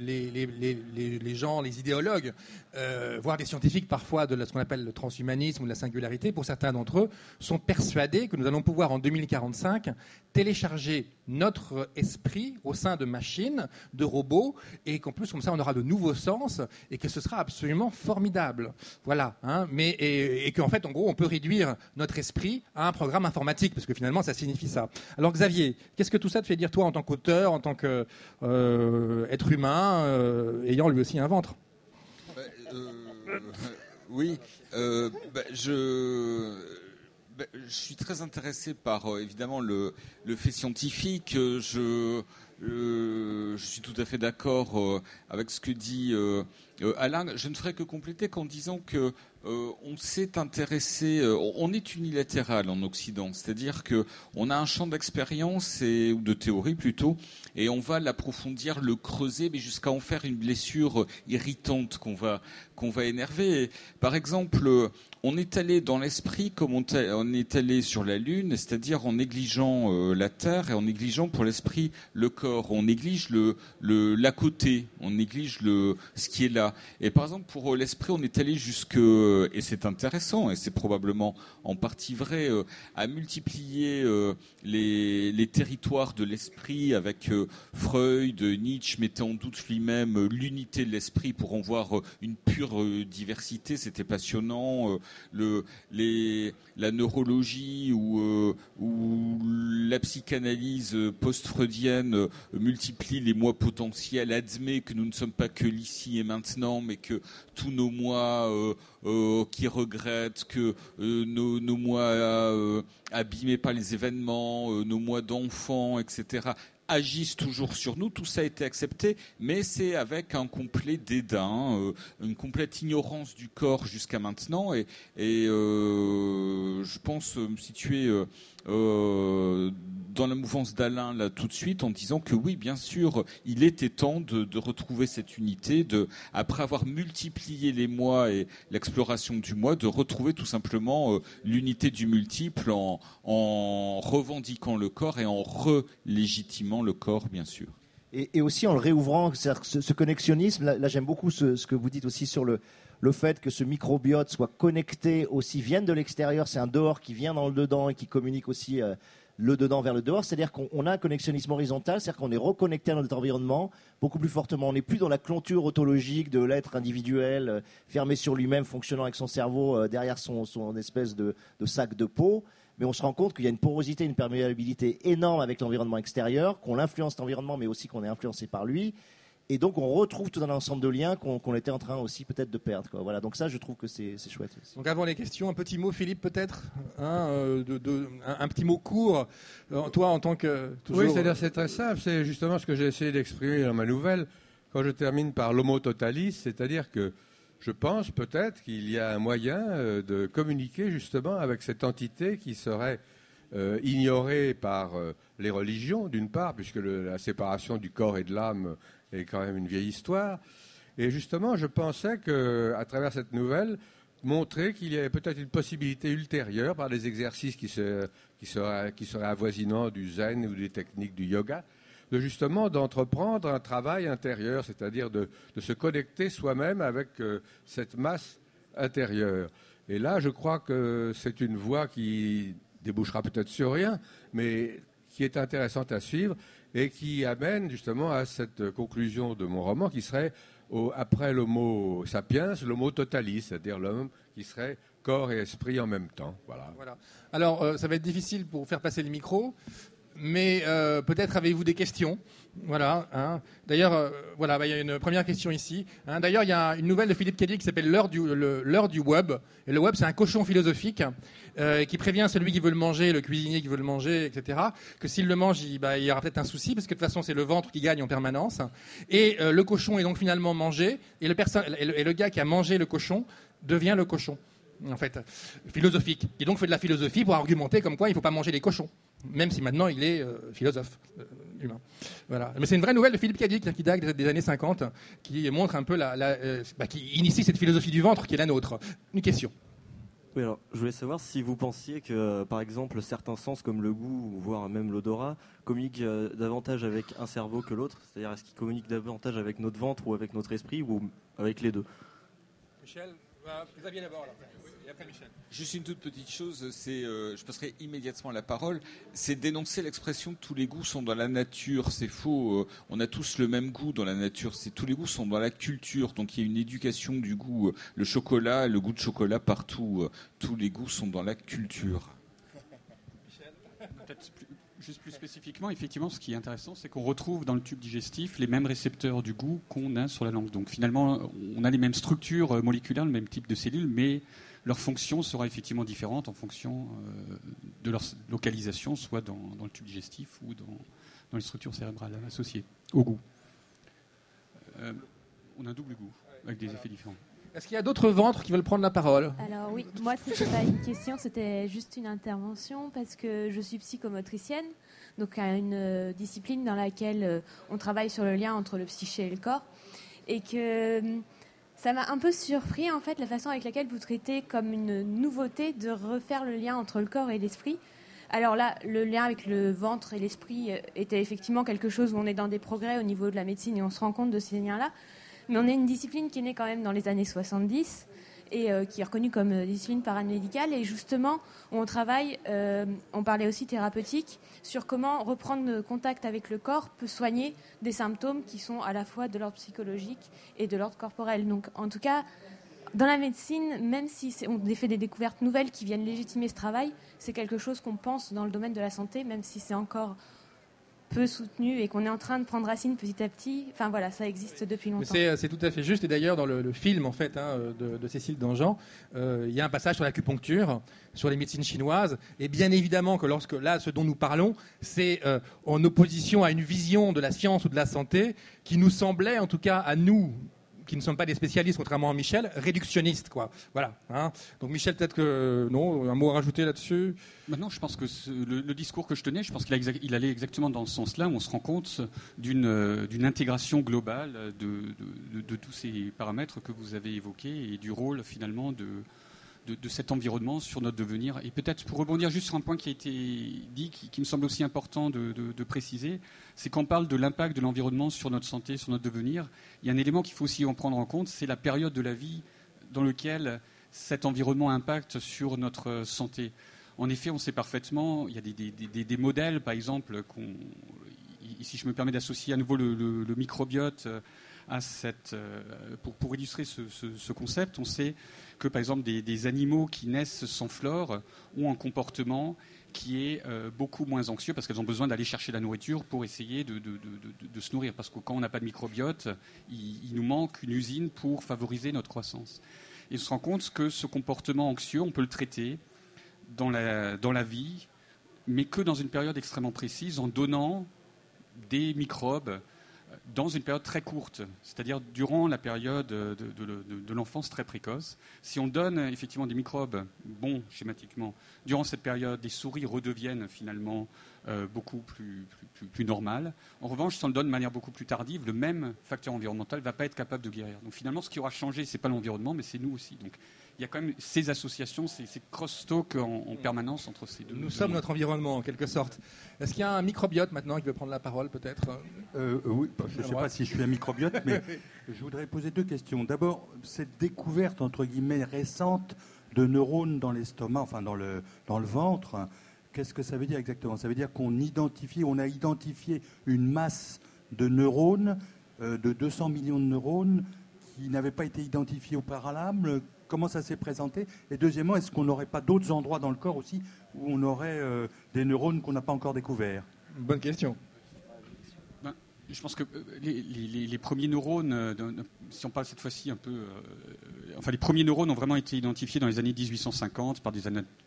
les gens, les idéologues, voire des scientifiques parfois de ce qu'on appelle le transhumanisme ou de la singularité, pour certains d'entre eux, sont persuadés que nous allons pouvoir en 2045 télécharger notre esprit au sein de machines, de robots, et qu'en plus comme ça on aura de nouveaux sens et que ce sera absolument formidable. Voilà, hein, et qu'en fait en gros on peut réduire notre esprit à un programme informatique, parce que finalement ça signifie ça. Alors Xavier, qu'est-ce que tout ça te fait dire toi en tant qu'auteur, en tant qu'être humain, ayant lui aussi un ventre? Oui, je suis très intéressé par évidemment le fait scientifique. Je suis tout à fait d'accord avec ce que dit Alain. Je ne ferai que compléter qu'en disant que on s'est intéressé, on est unilatéral en Occident, c'est-à-dire que on a un champ d'expérience ou de théorie plutôt, et on va l'approfondir, le creuser, mais jusqu'à en faire une blessure irritante qu'on va énerver. Et, par exemple, on est allé dans l'esprit comme on est allé sur la Lune, c'est-à-dire en négligeant la Terre et en négligeant pour l'esprit le corps. On néglige l'à côté, on néglige ce qui est là. Et par exemple, pour l'esprit, on est allé jusque, et c'est intéressant, et c'est probablement en partie vrai, à multiplier les territoires de l'esprit avec Freud, Nietzsche mettait en doute lui-même l'unité de l'esprit pour en voir une pure diversité. C'était passionnant. La neurologie ou la psychanalyse post-freudienne multiplie les moi potentiels, admet que nous ne sommes pas que l'ici et maintenant, mais que tous nos moi qui regrettent, que nos moi abîmés par les événements, nos moi d'enfants, etc., agissent toujours sur nous. Tout ça a été accepté, mais c'est avec un complet dédain, une complète ignorance du corps jusqu'à maintenant. Et je pense me situer dans la mouvance d'Alain là tout de suite en disant que oui, bien sûr, il était temps de retrouver cette unité, après avoir multiplié les moi et l'exploration du moi, de retrouver tout simplement l'unité du multiple en revendiquant le corps et en relégitimant le corps, bien sûr. Et aussi en le réouvrant, ce connexionnisme, là j'aime beaucoup ce que vous dites aussi sur le fait que ce microbiote soit connecté aussi, vienne de l'extérieur, c'est un dehors qui vient dans le dedans et qui communique aussi le dedans vers le dehors, c'est-à-dire qu'on a un connexionnisme horizontal, c'est-à-dire qu'on est reconnecté à notre environnement beaucoup plus fortement, on n'est plus dans la clôture autologique de l'être individuel, fermé sur lui-même, fonctionnant avec son cerveau derrière son espèce de sac de peau, mais on se rend compte qu'il y a une porosité, une perméabilité énorme avec l'environnement extérieur, qu'on influence cet environnement, mais aussi qu'on est influencé par lui. Et donc, on retrouve tout un ensemble de liens qu'on était en train aussi peut-être de perdre, quoi. Voilà. Donc ça, je trouve que c'est chouette aussi. Donc avant les questions, un petit mot, Philippe, peut-être un petit mot court. Toi, en tant que... toujours... Oui, c'est très simple. C'est justement ce que j'ai essayé d'exprimer dans ma nouvelle. Quand je termine par l'homo totalis, c'est-à-dire que je pense peut-être qu'il y a un moyen de communiquer justement avec cette entité qui serait ignorée par les religions, d'une part, puisque la séparation du corps et de l'âme est quand même une vieille histoire. Et justement, je pensais qu'à travers cette nouvelle, montrer qu'il y avait peut-être une possibilité ultérieure par des exercices qui seraient avoisinants du zen ou des techniques du yoga, d'entreprendre un travail intérieur, c'est-à-dire de se connecter soi-même avec cette masse intérieure. Et là, je crois que c'est une voie qui débouchera peut-être sur rien, mais qui est intéressante à suivre et qui amène justement à cette conclusion de mon roman qui serait, après l'homo sapiens, l'homo totalis, c'est-à-dire l'homme qui serait corps et esprit en même temps. Voilà. Alors, ça va être difficile pour faire passer le micro, mais peut-être avez-vous des questions. Voilà. Hein. D'ailleurs, il y a une première question ici. Hein. D'ailleurs, il y a une nouvelle de Philippe Cadier qui s'appelle L'heure du web. Et le web, c'est un cochon philosophique qui prévient celui qui veut le manger, le cuisinier qui veut le manger, etc., que s'il le mange, il y aura peut-être un souci, parce que de toute façon, c'est le ventre qui gagne en permanence. Et le cochon est donc finalement mangé, et le gars qui a mangé le cochon devient le cochon, en fait, philosophique, qui donc fait de la philosophie pour argumenter comme quoi il ne faut pas manger les cochons, même si maintenant il est philosophe humain. Voilà. Mais c'est une vraie nouvelle de Philippe Cadier qui date des années 50, qui montre un peu qui initie cette philosophie du ventre qui est la nôtre. Une question. Oui, alors, je voulais savoir si vous pensiez que, par exemple, certains sens comme le goût, voire même l'odorat, communiquent davantage avec un cerveau que l'autre. C'est-à-dire, est-ce qu'ils communiquent davantage avec notre ventre ou avec notre esprit, ou avec les deux? Michel, Xavier d'abord, alors. Et après Michel. Juste une toute petite chose, je passerai immédiatement la parole, c'est dénoncer l'expression que tous les goûts sont dans la nature. C'est faux, on a tous le même goût dans la nature, tous les goûts sont dans la culture, donc il y a une éducation du goût. Le chocolat, le goût de chocolat partout, tous les goûts sont dans la culture. Peut-être Juste plus spécifiquement, effectivement, ce qui est intéressant, c'est qu'on retrouve dans le tube digestif les mêmes récepteurs du goût qu'on a sur la langue. Donc finalement, on a les mêmes structures moléculaires, le même type de cellules, mais leur fonction sera effectivement différente en fonction de leur localisation, soit dans le tube digestif ou dans les structures cérébrales associées au goût. On a un double goût, avec des effets différents. Est-ce qu'il y a d'autres ventres qui veulent prendre la parole ? Alors oui, moi c'était pas une question, c'était juste une intervention parce que je suis psychomotricienne, donc une discipline dans laquelle on travaille sur le lien entre le psyché et le corps, et que ça m'a un peu surpris en fait la façon avec laquelle vous traitez comme une nouveauté de refaire le lien entre le corps et l'esprit. Alors là, le lien avec le ventre et l'esprit était effectivement quelque chose où on est dans des progrès au niveau de la médecine et on se rend compte de ces liens-là. Mais on est une discipline qui est née quand même dans les années 70 et qui est reconnue comme discipline paramédicale. Et justement, on travaille, on parlait aussi thérapeutique, sur comment reprendre contact avec le corps peut soigner des symptômes qui sont à la fois de l'ordre psychologique et de l'ordre corporel. Donc en tout cas, dans la médecine, même si on fait des découvertes nouvelles qui viennent légitimer ce travail, c'est quelque chose qu'on pense dans le domaine de la santé, même si c'est encore peu soutenu et qu'on est en train de prendre racine petit à petit. Enfin voilà, ça existe depuis longtemps. C'est tout à fait juste. Et d'ailleurs, dans le film en fait, de Cécile Dangean, il y a un passage sur l'acupuncture, sur les médecines chinoises. Et bien évidemment que lorsque là, ce dont nous parlons, c'est en opposition à une vision de la science ou de la santé qui nous semblait, en tout cas à nous, qui ne sommes pas des spécialistes, contrairement à Michel, réductionnistes, quoi. Voilà. Hein. Donc Michel, peut-être que non, un mot à rajouter là-dessus. Maintenant, je pense que le discours que je tenais, je pense qu'il allait exactement dans ce sens-là, où on se rend compte d'une intégration globale de tous ces paramètres que vous avez évoqués et du rôle finalement de cet environnement sur notre devenir. Et peut-être pour rebondir juste sur un point qui a été dit, qui me semble aussi important de préciser, c'est qu'on parle de l'impact de l'environnement sur notre santé, sur notre devenir. Il y a un élément qu'il faut aussi en prendre en compte, c'est la période de la vie dans laquelle cet environnement impacte sur notre santé. En effet, on sait parfaitement, il y a des modèles, par exemple, ici je me permets d'associer à nouveau le microbiote à pour illustrer ce concept. On sait que, par exemple, des animaux qui naissent sans flore ont un comportement qui est beaucoup moins anxieux parce qu'elles ont besoin d'aller chercher la nourriture pour essayer de se nourrir. Parce que quand on n'a pas de microbiote, il nous manque une usine pour favoriser notre croissance. Et on se rend compte que ce comportement anxieux, on peut le traiter dans la vie, mais que dans une période extrêmement précise, en donnant des microbes dans une période très courte, c'est-à-dire durant la période de l'enfance très précoce. Si on donne effectivement des microbes bons, schématiquement, durant cette période, les souris redeviennent finalement beaucoup plus normales. En revanche, si on le donne de manière beaucoup plus tardive, le même facteur environnemental ne va pas être capable de guérir. Donc finalement, ce qui aura changé, ce n'est pas l'environnement, mais c'est nous aussi. Donc il y a quand même ces associations, ces cross-talk en permanence entre ces deux. Nous sommes notre environnement, en quelque sorte. Est-ce qu'il y a un microbiote maintenant qui veut prendre la parole, peut-être ? Oui, je ne sais pas si je suis un microbiote, mais je voudrais poser deux questions. D'abord, cette découverte, entre guillemets, récente de neurones dans l'estomac, enfin dans le ventre, qu'est-ce que ça veut dire exactement ? Ça veut dire qu'on a identifié une masse de neurones, de 200 millions de neurones, qui n'avaient pas été identifiés au préalable. Comment ça s'est présenté ? Et deuxièmement, est-ce qu'on n'aurait pas d'autres endroits dans le corps aussi où on aurait des neurones qu'on n'a pas encore découverts ? Bonne question. Je pense que les premiers neurones, si on parle cette fois-ci un peu... les premiers neurones ont vraiment été identifiés dans les années 1850 par des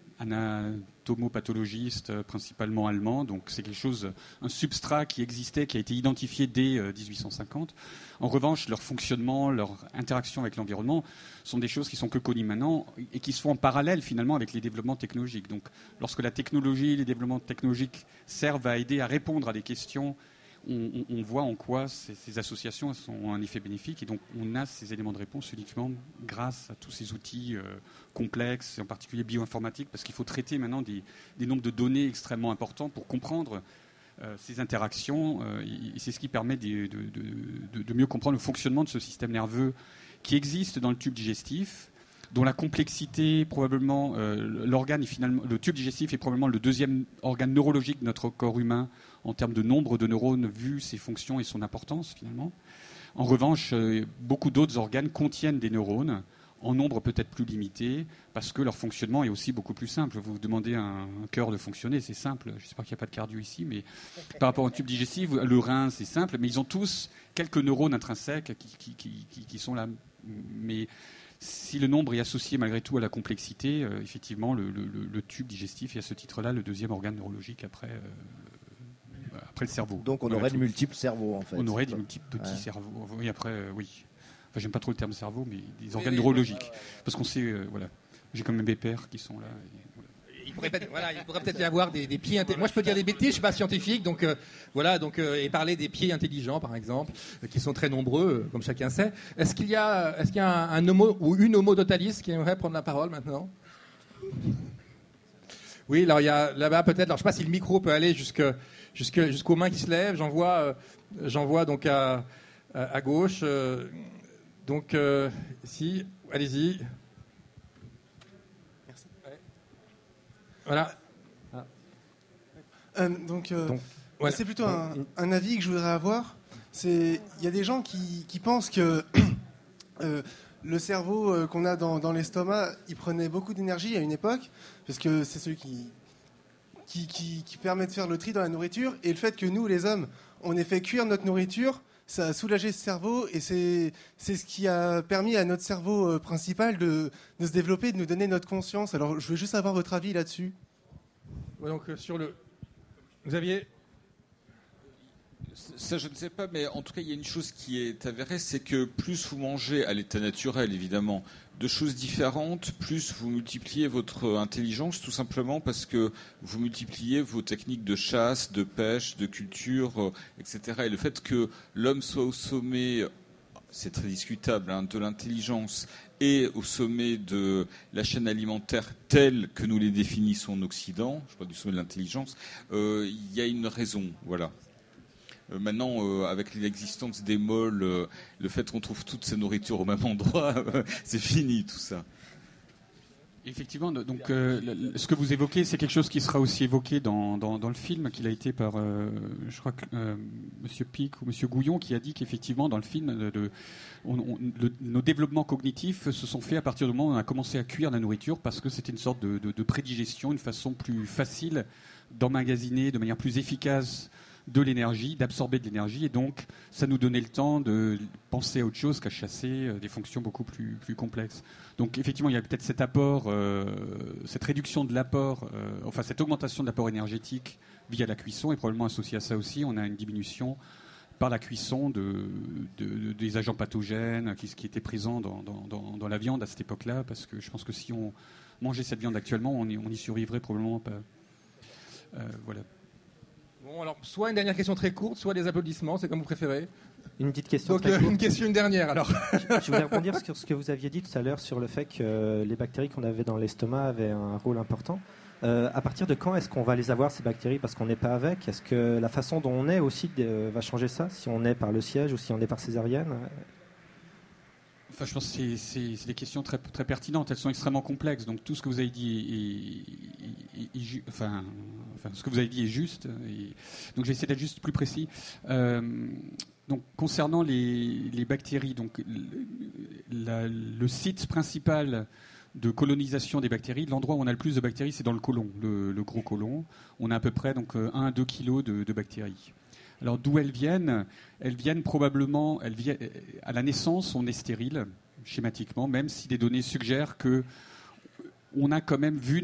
anatomopathologistes, principalement allemands. Donc c'est quelque chose, un substrat qui existait, qui a été identifié dès 1850. En revanche, leur fonctionnement, leur interaction avec l'environnement sont des choses qui sont que connues maintenant et qui se font en parallèle finalement avec les développements technologiques. Donc lorsque la technologie, les développements technologiques servent à aider à répondre à des questions, on voit en quoi ces associations ont un effet bénéfique et donc on a ces éléments de réponse uniquement grâce à tous ces outils complexes, et en particulier bioinformatiques, parce qu'il faut traiter maintenant des nombres de données extrêmement importants pour comprendre ces interactions et c'est ce qui permet de mieux comprendre le fonctionnement de ce système nerveux qui existe dans le tube digestif, dont la complexité, probablement, le tube digestif est probablement le deuxième organe neurologique de notre corps humain en termes de nombre de neurones, vu ses fonctions et son importance, finalement. En revanche, beaucoup d'autres organes contiennent des neurones, en nombre peut-être plus limité, parce que leur fonctionnement est aussi beaucoup plus simple. Vous demandez à un cœur de fonctionner, c'est simple. J'espère qu'il n'y a pas de cardio ici, mais par rapport au tube digestif, le rein, c'est simple, mais ils ont tous quelques neurones intrinsèques qui sont là. Mais si le nombre est associé malgré tout à la complexité, effectivement, le tube digestif est à ce titre-là le deuxième organe neurologique après le cerveau. Donc on aurait de multiples cerveaux, en fait. On aurait de multiples petits cerveaux. Oui, après, oui. Enfin, j'aime pas trop le terme cerveau, mais des organes neurologiques. Parce qu'on sait, voilà, j'ai quand même des pairs qui sont là. Et, voilà. Il pourrait peut-être y avoir des pieds intelligents. Moi, je peux dire des bêtises, je ne suis pas scientifique, donc et parler des pieds intelligents, par exemple, qui sont très nombreux, comme chacun sait. Est-ce qu'il y a un homo ou une homo totalis qui aimerait prendre la parole maintenant? Oui, alors il y a là-bas peut-être. Alors je ne sais pas si le micro peut aller jusqu'aux mains qui se lèvent. J'en vois donc à gauche. Donc si, allez-y. Voilà. Voilà. C'est plutôt un avis que je voudrais avoir. Il y a des gens qui pensent que le cerveau qu'on a dans l'estomac, il prenait beaucoup d'énergie à une époque, parce que c'est celui qui permet de faire le tri dans la nourriture. Et le fait que nous, les hommes, on ait fait cuire notre nourriture, ça a soulagé ce cerveau, et c'est ce qui a permis à notre cerveau principal de se développer, de nous donner notre conscience. Alors, je veux juste avoir votre avis là-dessus. Donc, vous aviez... Ça, je ne sais pas, mais en tout cas, il y a une chose qui est avérée, c'est que plus vous mangez, à l'état naturel évidemment, de choses différentes, plus vous multipliez votre intelligence, tout simplement parce que vous multipliez vos techniques de chasse, de pêche, de culture, etc. Et le fait que l'homme soit au sommet, c'est très discutable, de l'intelligence et au sommet de la chaîne alimentaire telle que nous les définissons en Occident, je parle du sommet de l'intelligence, il y a une raison, voilà. Maintenant, avec l'existence des malls, le fait qu'on trouve toute sa nourriture au même endroit, c'est fini tout ça. Effectivement, donc ce que vous évoquez, c'est quelque chose qui sera aussi évoqué dans le film, qu'il a été par, je crois que Monsieur Pic ou Monsieur Gouillon, qui a dit qu'effectivement dans le film, nos développements cognitifs se sont faits à partir du moment où on a commencé à cuire la nourriture, parce que c'était une sorte de prédigestion, une façon plus facile d'emmagasiner de manière plus efficace de l'énergie, d'absorber de l'énergie, et donc ça nous donnait le temps de penser à autre chose qu'à chasser des fonctions beaucoup plus complexes. Donc effectivement, il y a peut-être cet apport, cette réduction de l'apport, cette augmentation de l'apport énergétique via la cuisson, et probablement associé à ça aussi, on a une diminution par la cuisson des agents pathogènes qui étaient présents dans la viande à cette époque-là, parce que je pense que si on mangeait cette viande actuellement, on y survivrait probablement pas. Voilà. Bon, alors, soit une dernière question très courte, soit des applaudissements, c'est comme vous préférez. Une petite question Donc, très courte. une dernière, alors. Je voulais rebondir sur ce que vous aviez dit tout à l'heure sur le fait que les bactéries qu'on avait dans l'estomac avaient un rôle important. À partir de quand est-ce qu'on va les avoir, ces bactéries, parce qu'on n'est pas avec? Est-ce que la façon dont on est aussi va changer ça, si on est par le siège ou si on est par césarienne? Enfin, je pense que c'est des questions très, très pertinentes. Elles sont extrêmement complexes. Donc tout ce que vous avez dit ce que vous avez dit est juste. Donc j'ai essayé d'être juste plus précis. Donc concernant les bactéries, donc le site principal de colonisation des bactéries, l'endroit où on a le plus de bactéries, c'est dans le côlon, le gros côlon. On a à peu près 1 à 2 kilos de bactéries. Alors d'où elles viennent probablement, à la naissance, on est stérile, schématiquement, même si des données suggèrent que on a quand même vu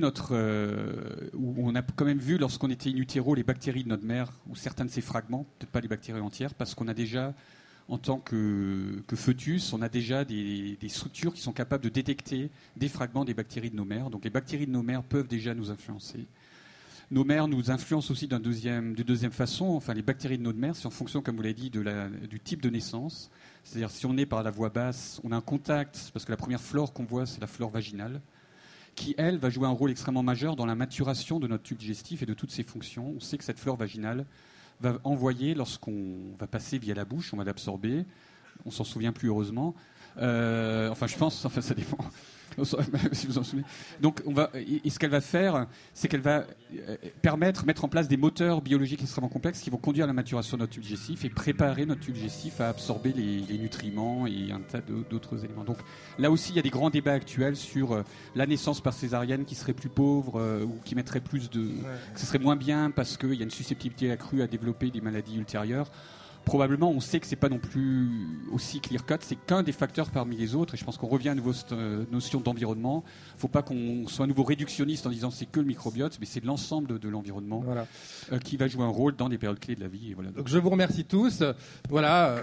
lorsqu'on était in utero les bactéries de notre mère, ou certains de ces fragments, peut-être pas les bactéries entières, parce qu'on a déjà, en tant que fœtus, on a déjà des structures qui sont capables de détecter des fragments des bactéries de nos mères. Donc les bactéries de nos mères peuvent déjà nous influencer. Nos mères nous influencent aussi d'une deuxième façon. Enfin, les bactéries de nos mères, c'est en fonction, comme vous l'avez dit, du type de naissance. C'est-à-dire, si on est par la voie basse, on a un contact, parce que la première flore qu'on voit, c'est la flore vaginale, qui, elle, va jouer un rôle extrêmement majeur dans la maturation de notre tube digestif et de toutes ses fonctions. On sait que cette flore vaginale va envoyer, lorsqu'on va passer via la bouche, on va l'absorber. On s'en souvient plus, heureusement. Je pense, ça dépend. Si vous en souvenez. Donc, et ce qu'elle va faire, c'est qu'elle va mettre en place des moteurs biologiques extrêmement complexes qui vont conduire à la maturation de notre tube digestif et préparer notre tube digestif à absorber les nutriments et un tas d'autres éléments. Donc, là aussi, il y a des grands débats actuels sur la naissance par césarienne qui serait plus pauvre ou qui mettrait plus de... que ce serait moins bien parce qu'il y a une susceptibilité accrue à développer des maladies ultérieures. Probablement, on sait que c'est pas non plus aussi clear-cut, c'est qu'un des facteurs parmi les autres, et je pense qu'on revient à nouveau à cette notion d'environnement. Il ne faut pas qu'on soit à nouveau réductionniste en disant c'est que le microbiote, mais c'est l'ensemble de l'environnement qui va jouer un rôle dans des périodes clés de la vie. Et voilà. Donc je vous remercie tous. Voilà.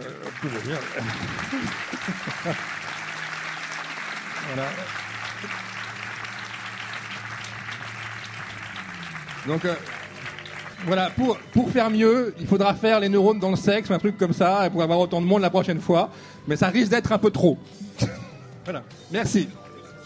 Voilà. Donc voilà, pour faire mieux, il faudra faire les neurones dans le sexe, un truc comme ça, pour avoir autant de monde la prochaine fois. Mais ça risque d'être un peu trop. Voilà. Merci.